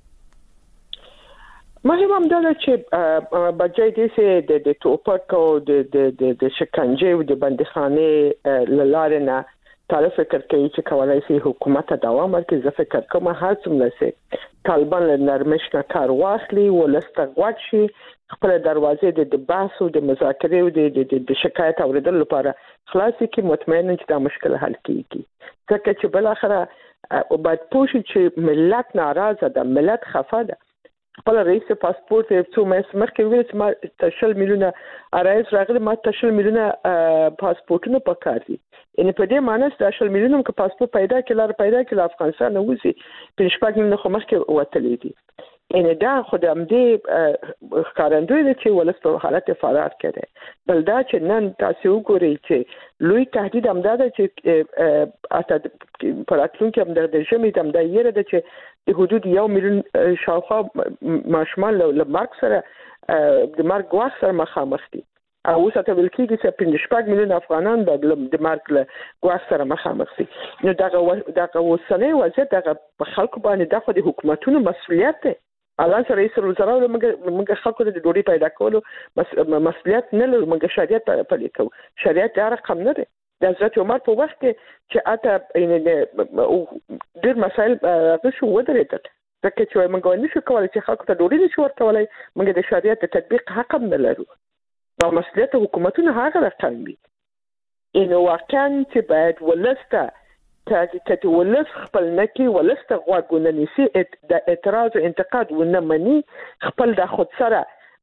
مهم هم دا چې بجای دې چې د د ټوپک او د د د شکنجه او د بندخانه لاره نه طرف فکر کوي چې کولای شي حکومت دوام ورکړي زه فکر کوم هر څومره سي طالبان له نرمش نه کار واخلي ولسته غوښ شي خپل دروازې د بحث او د مذاکرې او د د شکایت اوریدل لپاره خلاصي کې مطمئن چې دا مشکل حل کیږي ځکه چې بل اخره او بعد پوښي چې ملت ناراضه ده ملت خفه ده خپل رئیس پاسپورت یې څو مې مخکې ویل چې ما تشل میلیونه ارایز راغلي ما تشل میلیونه پاسپورتونه پکار دي ان په دې معنی چې تشل میلیونه کې پاسپورت پیدا کړل پیدا کړل افغانستان نو وسی په شپږ میلیونه خو مخکې وتلې دي ان دا خو د امدې ښکارندوی دی چې ولس په حالت فرار کړي بل دا چې نن تاسو وګورئ چې لوی تهدید امدا ده چې اته پراتلونکو امدا د ژمي د امدا یره ده چې د حدود یو میلیون شاوخوا ماشومان له مرګ سره د مرګ غواخ سره مخامخ دي او اوس ته ویل کېږي چې پنځه شپږ میلیون افغانان د مرګ له غواخ سره مخامخ دي نو دغه دغه وسنۍ وضعیت دغه په خلکو باندې دغه د حکومتونو مسؤلیت دی الان سره رئیس الوزرا موږ موږ خلکو د ډوډۍ پیدا کولو مسؤلیت نه لرو موږ شریعت پلي کوو شریعت دا رقم نه دی د حضرت عمر په وخت کې چې اته ډېر مسایل د شو ودرېدل ځکه چې موږ نشو کولای چې خلکو ته ډوډۍ نشو ورکولای موږ د شریعت د تطبیق حق هم نه لرو او مسؤلیت حکومتونو هغه رقم وي انه واقعا چې باید ولسته کته ولس خپل نکي ولسته غوږونه نيسي د اعتراض او انتقاد ونه مني خپل د خود سره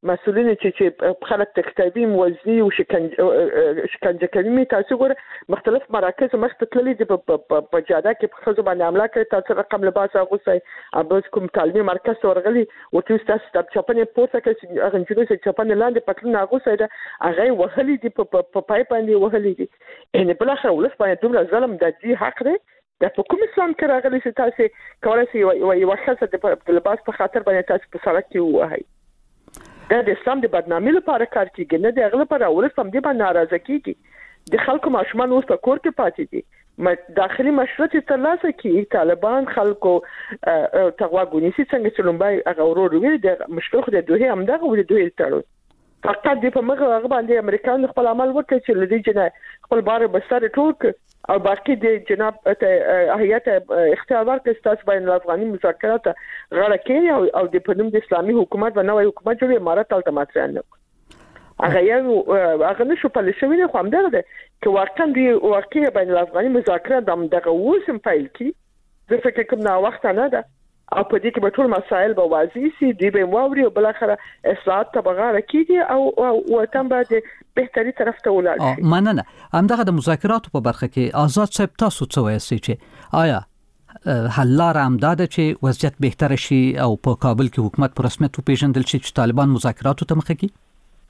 مسولین چې چې خلک تکتابي موزني او شکنجه کوي می تاسو ګوره مختلف مراکز مخته تللي دي په جاده کې په خزو باندې عمله کوي تاسو رقم لباس اغوسي ابوز کوم تعلیمي مرکز ورغلي او تاسو تاسو چپنې پورته کوي هغه جوړه چې چپنې لاندې پټلون اغوسي دا هغه وهلي دي په پای باندې وهلي دي ان بل اخر ولس باندې دومره ظلم د دې حق دی د حکومت اسلام کې راغلي چې تاسو کولای شئ یو وخت د لباس په خاطر باندې تاسو په سړک کې وایي دا د اسلام د بدنامۍ لپاره کار کوي نه د هغه لپاره ولس هم دې باندې ناراضه کیږي د خلکو ماشومان اوس په کور کې پاتې دي داخلي مشروط ترلاسه کیږي طالبان خلکو تغواګونی سي څنګه چې لومبای هغه ورور ویل د مشکل خو د دوه هم دغه ولې دوه تړو فقط د په مغه هغه باندې امریکایان خپل عمل وکړي چې لدی جنا خپل بار بسر ټوک او باقي د جناب هيئت اختیار ورکړي تاسو بین الافغاني مذاکرات غاړه کوي او د پنوم د اسلامي حکومت و نوې حکومت جوړي امارات تل تماتران هغه یو هغه نشو په لشي نه خو هم دغه چې واقعا دی واقعي بین الافغاني مذاکرات د دغه وسم فایل کی د فکر کوم نه وخت نه ده او په دې کې به ټول مسایل به واضح سي دی به واوري او بل اخره اصلاحات تبغاړه کیږي او او تم به بهتري طرف ته ولاړ شي مننه همدغه د مذاکراتو په برخه کې آزاد صاحب تاسو څه وایي چې آیا حل لار امداد چې وضعیت بهتر شي او په کابل کې حکومت په رسمیت پیژندل شي چې طالبان مذاکراتو ته مخه کوي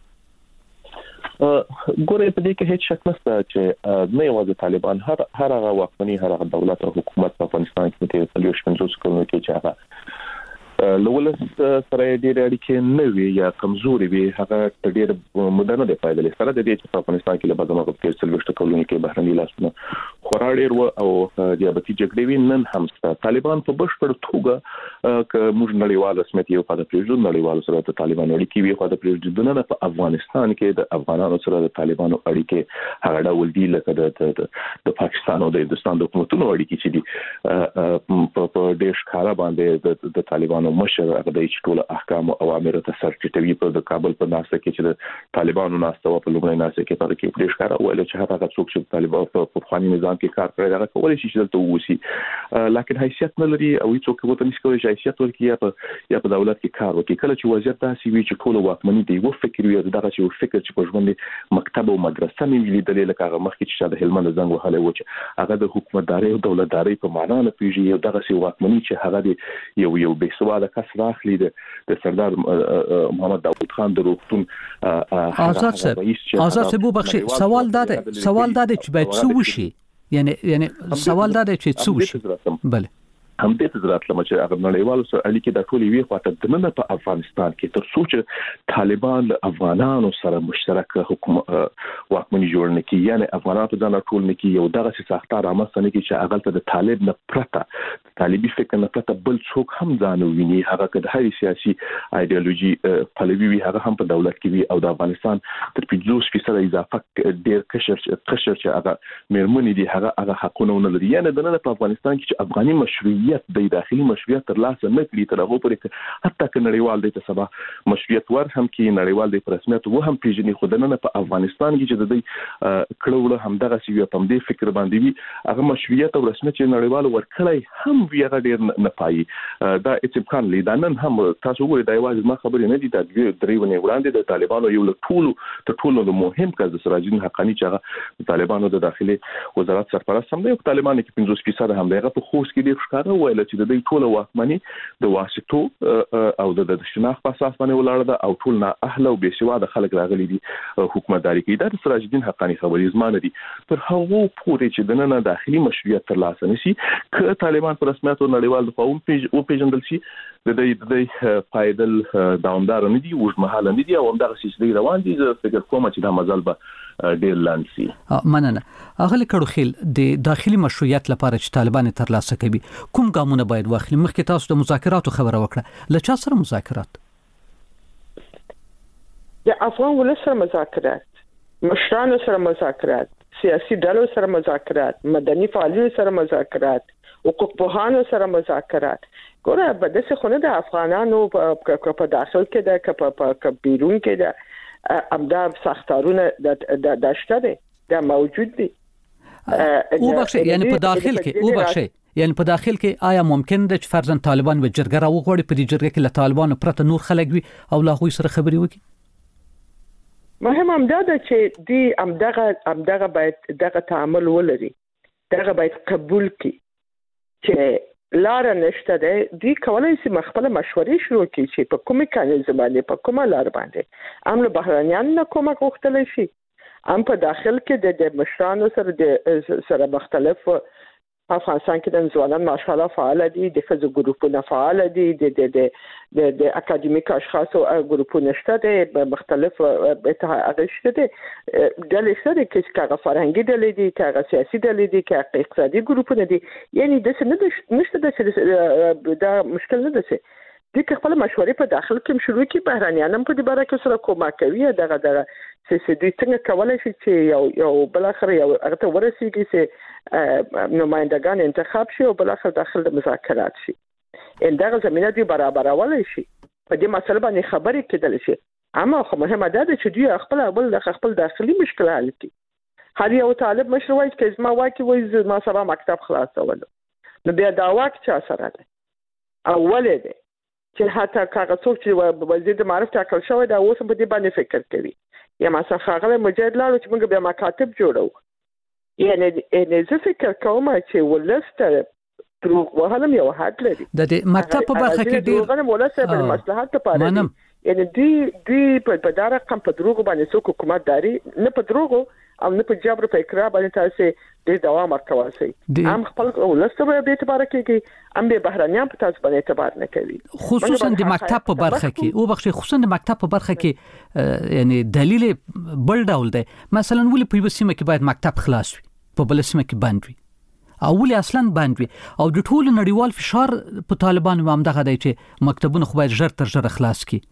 ګوره په دې کې هیڅ شک نشته چې نه یوازې طالبان هر هر هغه واکمني هر هغه دولت او حکومت په افغانستان کې د تلوي شپږ کلونو کې چې هغه لولس سره ډېر اړیکې نه وي یا کمزوري وي هغه ډېر مدنه دی پایدل سره د دې چې په افغانستان کې له بازار په تلوي شپږ کلونو کې بهرني لاسونه خورا ډېر و او دیابتي جګړې وی نن هم طالبان په بشپړ توګه ک موږ نړیوال رسمیت یو په پریږدو نړیوال سره د طالبان اړیکې وي خو د پریږدو نه په افغانستان کې د افغانانو سره د طالبانو اړیکې هغه ډول دي لکه د د پاکستان او د هندستان د حکومتونو اړیکې چې دي په ډېر ښکارا باندې د طالبانو مشر هغه د ټول احکام او اوامر ته سر ټیټوي په د کابل په ناسه کې چې د طالبانو ناسه په لومړی ناسه کې په کې ډېر ښکارا ویل چې هغه څوک چې طالبان په خاني نظام کې کار کوي هغه کولای شي چې دلته ووسی لکه حیثیت نه لري او څوک وته نشي کولای چې حیثیت ورکړي یا په یا په دولت کې کار وکړي کله چې وضعیت داسې وي چې ټول واکمني دی و فکر وي دغه چې فکر چې په ژوند مکتب او مدرسه مې ویلي د لکه مخکې چې د هلمند زنګ وهله و چې هغه د حکومتداري او دولتداري په معنا نه پیژي یو دغه سی واکمني چې هغه دی یو یو بې سواله کس راخلي د سردار محمد داوود خان د روغتون آزاد صاحب آزاد صاحب بخشي سوال داده سوال داده چې باید څه وشي یعنی یعنی سوال داده چې څه وشي بله هم دې تزرات لمه چې هغه نړیوالو سره اړیکې د ټولې وی خواته د نن په افغانستان کې تر څو چې طالبان له افغانانو سره مشترک حکومت واکمني جوړ نه کړي یعنی افغانانو ته نه ټول نه کړي یو دغه ساختار رامنځته نه کړي چې هغه ته د طالب نه پرته طالبي فکر نه پرته بل څوک هم ځان ویني هغه که د هرې سیاسي ایدئولوژي پلوي وي هغه هم په دولت کې وي او د افغانستان تر پنځوس فیصد اضافه ډېر کشر قشر چې هغه مېرمنې دي هغه هغه حقونه نه لري یعنی د نن په افغانستان کې چې افغاني مشروعیت د داخلي مشروعیت تر لاسه نه کړی تر هغه پورې حتی که نړیوال د سبا مشروعیت ور هم کې نړیوال د رسمیت و هم پیژني خو د نن په افغانستان کې چې د دې کړهول هم دغه سی په دې فکر باندې وي هغه مشروعیت او رسمیت چې نړیوال ورکړی هم وی هغه ډیر نه پای دا اتفاقان لیدان هم تاسو وګورئ دا یوازې ما خبرې نه دي د دریونه وړاندې د طالبانو یو له ټولو ته ټولو د مهم کار د سراجین حقانی چې هغه طالبانو د داخلي وزارت سرپرست هم دی طالبانو کې پنځوس فیصد هم دی هغه په خوست کې ډیر ښکاره ویل چې د دې ټول واکمني د واسطو او د شناخت په اساس باندې ولاړ ده او ټول نه اهل او بېسواده خلک راغلي دي حکومتداري کوي د سراجدین حقانی خبرې زمانه دي تر هغه پورې چې د نن داخلي مشروعیت تر لاسه نشي ک طالبان په رسمیت او نړیوال د قوم او پیژندل شي د دې د پایدل داوندار نه دي او مهاله نه دي او همدغه سیستم روان دي زه فکر کوم چې دا مزل به ډیر لانسي مننه اغلی کړو خیل د داخلي مشروعیت لپاره چې طالبان تر لاسه کوي کوم ګامونه باید واخلي مخکې تاسو د مذاکراتو خبره وکړه له چا سره مذاکرات د افغان ولس سره مذاکرات مشرانو سره مذاکرات سیاسي ډلو سره مذاکرات مدني فعالینو سره مذاکرات حقوق پوهانو سره مذاکرات ګوره به د څه خونه د افغانانو په داخل کې د په بیرون کې د امدا ساختارونه د داشته دي دا موجود دي او بخښه یعنی په داخل کې او بخښه یعنی په داخل کې آیا ممکن ده چې فرضاً طالبان به جرګه راوغواړي په دې جرګه کې له طالبانو پرته نور خلک وي او له هغوی سره خبرې وکړي؟ مهم همدا ده چې دی همدغه همدغه باید دغه تعامل ولري، دغه باید قبول کړي چې لار نشته ده. دی کولای شي خپل مشورې شروع کړي چې په کومه کانیزم باندې په کومه لار باندې هم له بهرانيان نه کومه غوښتل شي، هم په داخل کې د مشرانو سره د سره مختلف افغانستان کې د ځوانان ماشاءالله فعال دي، د ښځو ګروپونه فعال دي، د د د د اکاډمیک اشخاصو ګروپونه شته دي، مختلف اتحاد شته دي، ډلې شته دي چې کاغه فرهنګي ډلې دي، کاغه سیاسي ډلې دي، کاغه اقتصادي ګروپونه دي. یعنی د څه نه نشته د دا مشکل نه ده چې د خپل مشورې په داخل کې شروع کی بهرانيان هم په دې باره کې سره کومه کوي. دغه دغه چې دوی څنګه کولای شي چې یو یو بل اخر یو هغه ورسیږي چې نمائندگان انتخاب شي او بل اخر داخل د مذاکرات شي. ان دغه زمينه دی برابرول شي په دې مسله باندې خبرې کېدل شي. اما خو مهمه ده چې دوی خپل بل خپل داخلي مشکل حل کړي. هر یو طالب مشر وایي چې زما واکي وایي ما سبا مکتب خلاصول، نو بیا دا واک چا سره ده؟ اول ده چې حتی کاغه څوک چې وزیر د معرفت ټاکل شوی دا اوس په دې باندې فکر کوي. یا مثلا خاغله مجاهد لاړو چې موږ بیا مکاتب جوړو. یعنی ان زه فکر کوم چې ولسته دروغ وهلم یو حد لري. د مکتب په برخه کې ډیر غنم ولسته بل مصلحت لپاره یعنی دی دی په دار رقم په دروغ باندې څوک حکومت داري نه په دروغ او نه په جبر په اقرار باندې تاسو د دوام ورکوي. هم خپل ولسته به به اعتبار کوي، هم به بهرانيان په تاسو باندې اعتبار نه کوي. خصوصا د مکتب په برخه کې او بخښي خصوصا د مکتب په برخه کې یعنی دلیل بل ډول دی. مثلا ولې په یو سیمه کې باید مکتب خلاص وي، په بل سیمه کې بند وي، او ولې اصلا بند وي؟ او د ټول نړیوال فشار په طالبانو هم دغه دی چې مکتبونه خو باید ژر تر ژره خلاص کړي.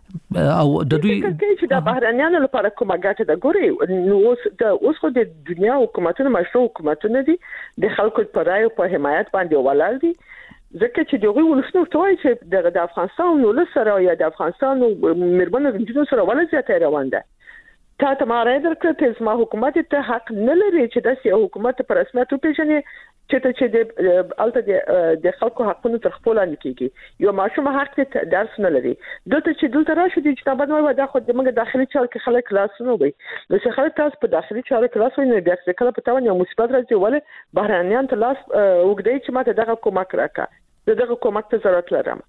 او د دوی چې د بهرانيانو لپاره کومه ګټه ده ګوري. نو اوس د اوس خو د دنیا حکومتونو مشروع حکومتونه دي د خلکو پر رائے او په حمایت باندې ولاړ دي، ځکه چې دوی ولسنو توای چې د افغانستان نو لسره یا د افغانستان مرمنو رنجونو سره ولا زیاته روان ده. تا ته ما راځي درکړه چې ما حکومت ته حق نه لري چې د سیاسي حکومت پر رسمیت وپیژني چې ته چې د الته د خلکو حقونو تر خپل لاندې کیږي. یو ماشوم حق ته درس نه لري. دته چې دلته راشي چې تابع نو دا خو د موږ داخلي چارو کې خلک لاس نه وي. نو چې خلک تاسو په داخلي چارو کې لاس نه بیا څه کله په تاوان یو مصیبت راځي ولې بهرانيان ته لاس وګدای چې ماته دغه کومک راکړه، دغه کومک ته ضرورت لرم.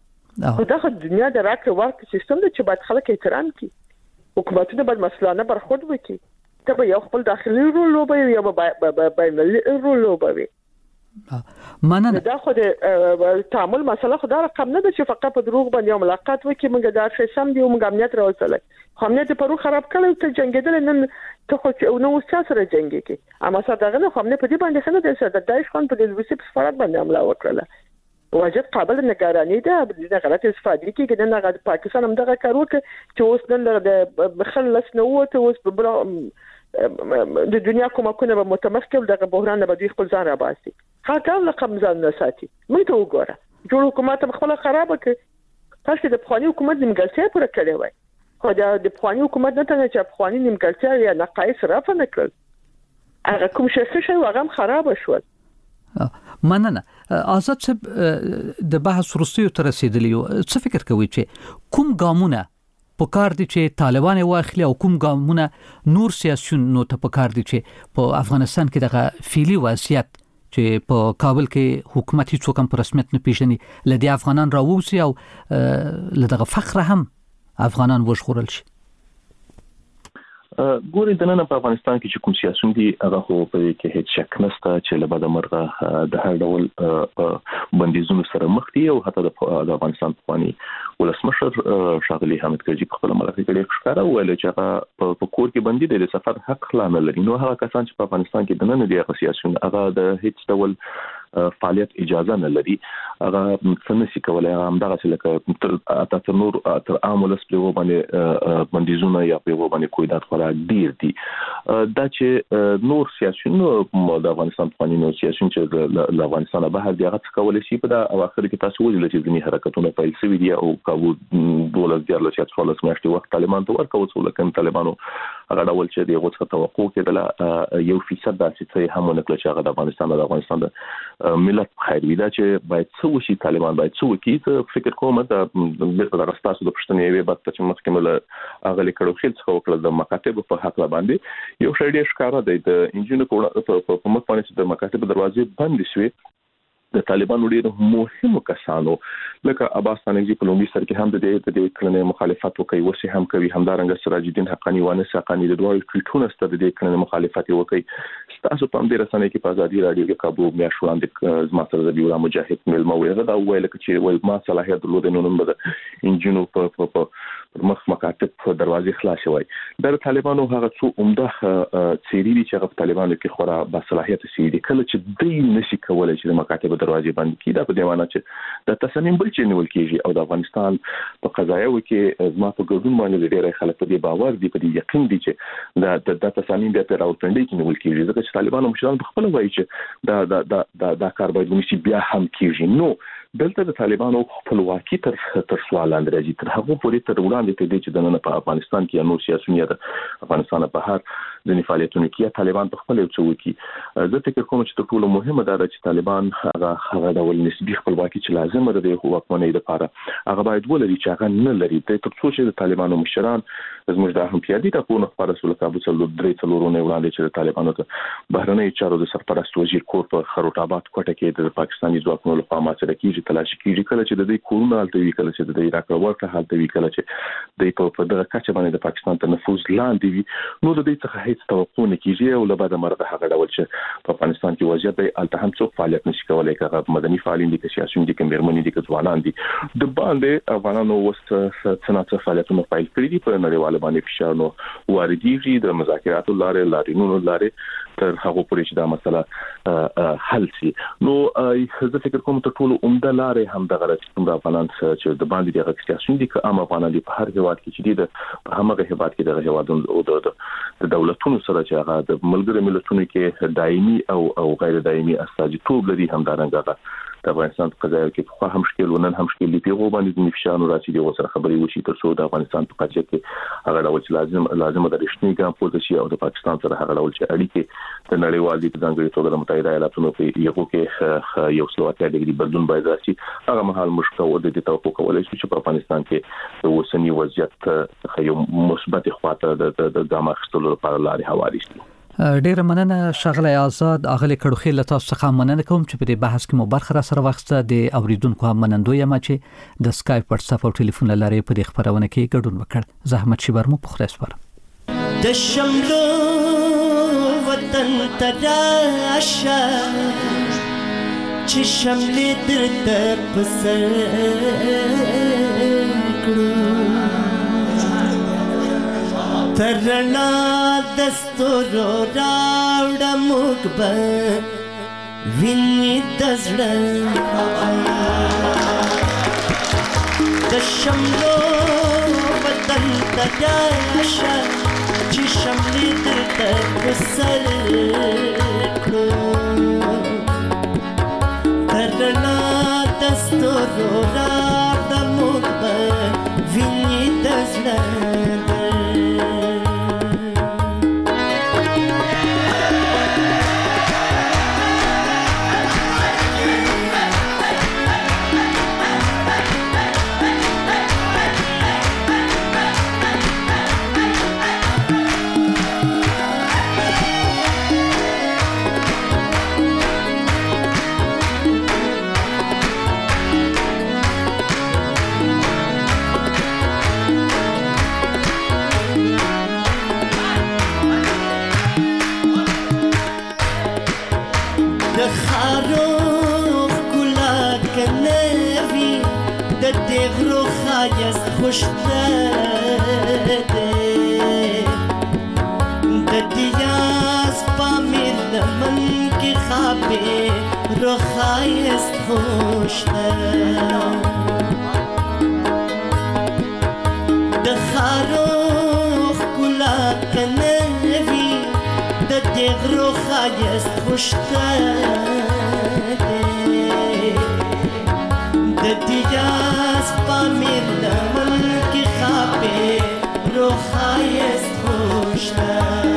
دغه دنیا د راکړې ورکړې سیستم چې باید خلک احترام کړي. حکومتونه باید مسلانه برخورد وکړي. ته به یو خپل داخلي رول لوبوي یا به بینالمللي رول لوبوي. مننه. دا خو د تعامل مسله خو دا رقم نه ده چې فقط په دروغ باندې ملاقات وکړي موږ دا شې سم دی او موږ امنیت راوصله. خو امنیت پرو خراب کړل ته جنگیدل نن ته خو نو څه سره جنگي کی. اما صدقه نه خو نه په دې باندې خنه ده چې د داعش خان په دې وسیب سفارت باندې حمله وکړه. واجب قابل نگرانی ده. د غلط استفاده کیږي د نغد پاکستان هم دغه کار وکړي چې اوس نن د مخلص نه وته اوس په د دنیا کومکونه به متمسکل دغه بحران به دوی خپل ځان را باسي. هغه رقم ځان نه ساتي. مې ته وګوره جوړ حکومت خپل خراب کړي. تاسو د افغاني حکومت نیمګړتیا پر کړې وای. خو د افغاني حکومت نه ته چې افغاني نیمګړتیا یا نقایص رافه نکړل. هغه کوم شي شي هغه خراب شول. مننه. آزاد صاحب د بحث وروستیو ته رسیدلی یو. څه فکر کوي چې کوم ګامونه په کار دي چې طالبان واخلي او کوم ګامونه نور سیاسيون نو ته په کار دي چې په افغانستان کې دغه فعلی وضعیت چې په کابل کې حکومت هیڅ کوم په رسمیت نه پیژني لدی افغانان راووسی او لدغه فخر هم افغانان وژغورل شي؟ ګوري د نن په افغانستان کې چې کوم سیاسيون دي هغه خو په دې کې هیڅ شک نشته چې له بده مرغه د هر ډول بندیزونو سره مخ دي او حتی د افغانستان پخوانی ولسمشر شاغلي حامد کرزي په خپل ملاتړ کې ښکارا ویل چې هغه په کور کې بندي دي د سفر حق لا نه لري. نو هغه کسان چې په افغانستان کې د نن دي هغه سیاسيون هغه د هیڅ ډول فعالیت اجازه نه لري. هغه څنګه سي کولای هم دغه چې لکه تاسو نور تر عام ولس په باندې بندیزونه یا په باندې کوئی دات خورا ډیر دي. دا چې نور سیاسيون د افغانستان په نور سیاسيون چې د افغانستان بهر دی هغه کولای شي په دا اواخر کې تاسو ولې چې ځینی حرکتونه پیل شوي دي او کابو دولت دیار لچې څوارلس میاشتې وخت طالبان ته ورکوي څو لکه طالبانو هغه ډول چې د غوښتنه توقع کېدله یو فیصد داسې څه هم نه کړل چې هغه د افغانستان د افغانستان د ملت خیر وي دا چې باید څه وشي طالبان باید څه وکړي فکر کوم د د راستاسو د پښتنې وی بس چې مخکمل هغه لیکلو خل څه وکړل د مکاتب په حق باندې یو شی ډیر ښکارا دی د انجینر په مخ باندې د مکاتب دروازې بند شوي د طالبانو ډیر مهمو کسانو لکه عباس تانګزي په لومړي سر کې هم د دې د کلنې مخالفت وکړي وسی هم کوي همدارنګه سراج الدین حقانی وانه ساقانی د دوه ټویټونه ستاسو د کلنې مخالفت وکړي تاسو په دې رسنۍ کې په ازادي رادیو کې کابو میا شوړاند زما سره د بیولا مجاهد مل مو ویل دا ویل چې ول ما صلاحیت درلود نو نن بده انجینو په مخ مکاتب په دروازې خلاص وای د طالبانو هغه څو عمده سيري چې هغه طالبانو کې خورا با صلاحیت سيري کله چې دوی نشي کولای چې مکاتب دروازې باندې کیدا په دیوانه چې د تصمیم بل چې نیول کیږي او د افغانستان په قضایو کې زما په ګډون باندې ډېر خلک په دې باور دي په دې یقین دي چې د د تصمیم بیا پر راوړندې کې نیول کیږي ځکه چې طالبانو مشران په خپل وایي چې دا د د د کار باید ونشي بیا هم کیږي نو دلته د طالبانو خپلواکي تر تر سوال لاندې راځي تر هغه پورې تر وړاندې ته دي چې د نن په افغانستان کې نو سیاسيونه د افغانستان په هر د فعالیتونو کې طالبان په خپل یو څه وکي زه فکر کوم چې ټول مهمه ده چې طالبان هغه هغه ډول نسبی خپلواکي چې لازم ده د حکومت لپاره هغه باید ولري چې هغه نه لري تر څو چې د طالبانو مشران زموږ د هم پیادي د قانون په رسول کابو څلور درې څلورونه وړاندې چې د طالبانو ته بهرنۍ چارو د سرپرست وزیر کور په خروټ آباد کوټه کې د پاکستاني ځواکونو لخوا ماته کېږي تلاشي کېږي کله چې د دې کورونه حالت وی کله چې د عراق ورته حالت وی کله چې د په دغه کچه باندې د پاکستان ته نفوذ لاندې وي نو د دې څخه هیڅ توقع نه کیږي او له بعد مرغه هغه ډول چې په افغانستان کې وضعیت دی الته هم څوک فعالیت نشي کولای کغه مدني فعالین دي چې سیاسيون دي کمرمنې دي چې ځوانان دي د باندې افغانانو وست صنعت فعالیتونو فایل کړی دي په نړیواله باندې فشار نو واردېږي د مذاکراتو لارې لارینونو لارې تر هغه پورې چې دا مسله حل شي نو زه فکر کوم ته ټول عمده لارې هم د غرض کوم د افغانان چې د باندې د اکسیاسيون دي که عام افغانان دي په هر هیواد کې چې دي د هغه هیواد کې د هیوادونو او د دولتونو سره چې هغه د ملګرو ملتونو کې دایمي او او غیر دایمي استازیتوب لري هم دارنګه د افغانستان په قضایا کې په هم شکل ونن هم شکل پیغو باندې د نفشانو راځي د وسره خبري وشي تر څو د افغانستان په قضیه کې هغه ډول چې لازم لازم د رښتینی ګام پورته شي او د پاکستان سره هغه ډول چې اړیکې د نړیوال دي په ځانګړي توګه د متحده ایالاتونو په یو کې یو څلور ډیګري بدلون باید راشي هغه مهال مشکل و د توقع کولای شي چې په افغانستان کې د اوسنی وضعیت یو مثبت خواته د ګام اخیستلو لپاره لارې هواري شي ډیر مننه شغله آزاد اغلی کډوخي لته څخه مننه کوم چې په دې بحث کې مو برخه را سره واخسته د اوریدونکو هم منندوی یم چې د اسکایپ واتساپ او ټلیفون لاري په دې خبرونه کې ګډون وکړ زحمت شي برمو په خلاص پر د شملو وطن تراشه چې شملې درته پسر کړو ترنا دستورو راوړه موږ به ویني د زړه د شملو وطن ته راشه چې شملې درته په سر کړو ترنا دستورو راوړه موږ به ویني د زړه خوشته د دیاز پامیر لمن کې خابه روخایست خوشته د خاروخ کلا کنوي د دې روخایست خوشته د دیاز پامیر لمن کې خابه روخایست خوشته خوشته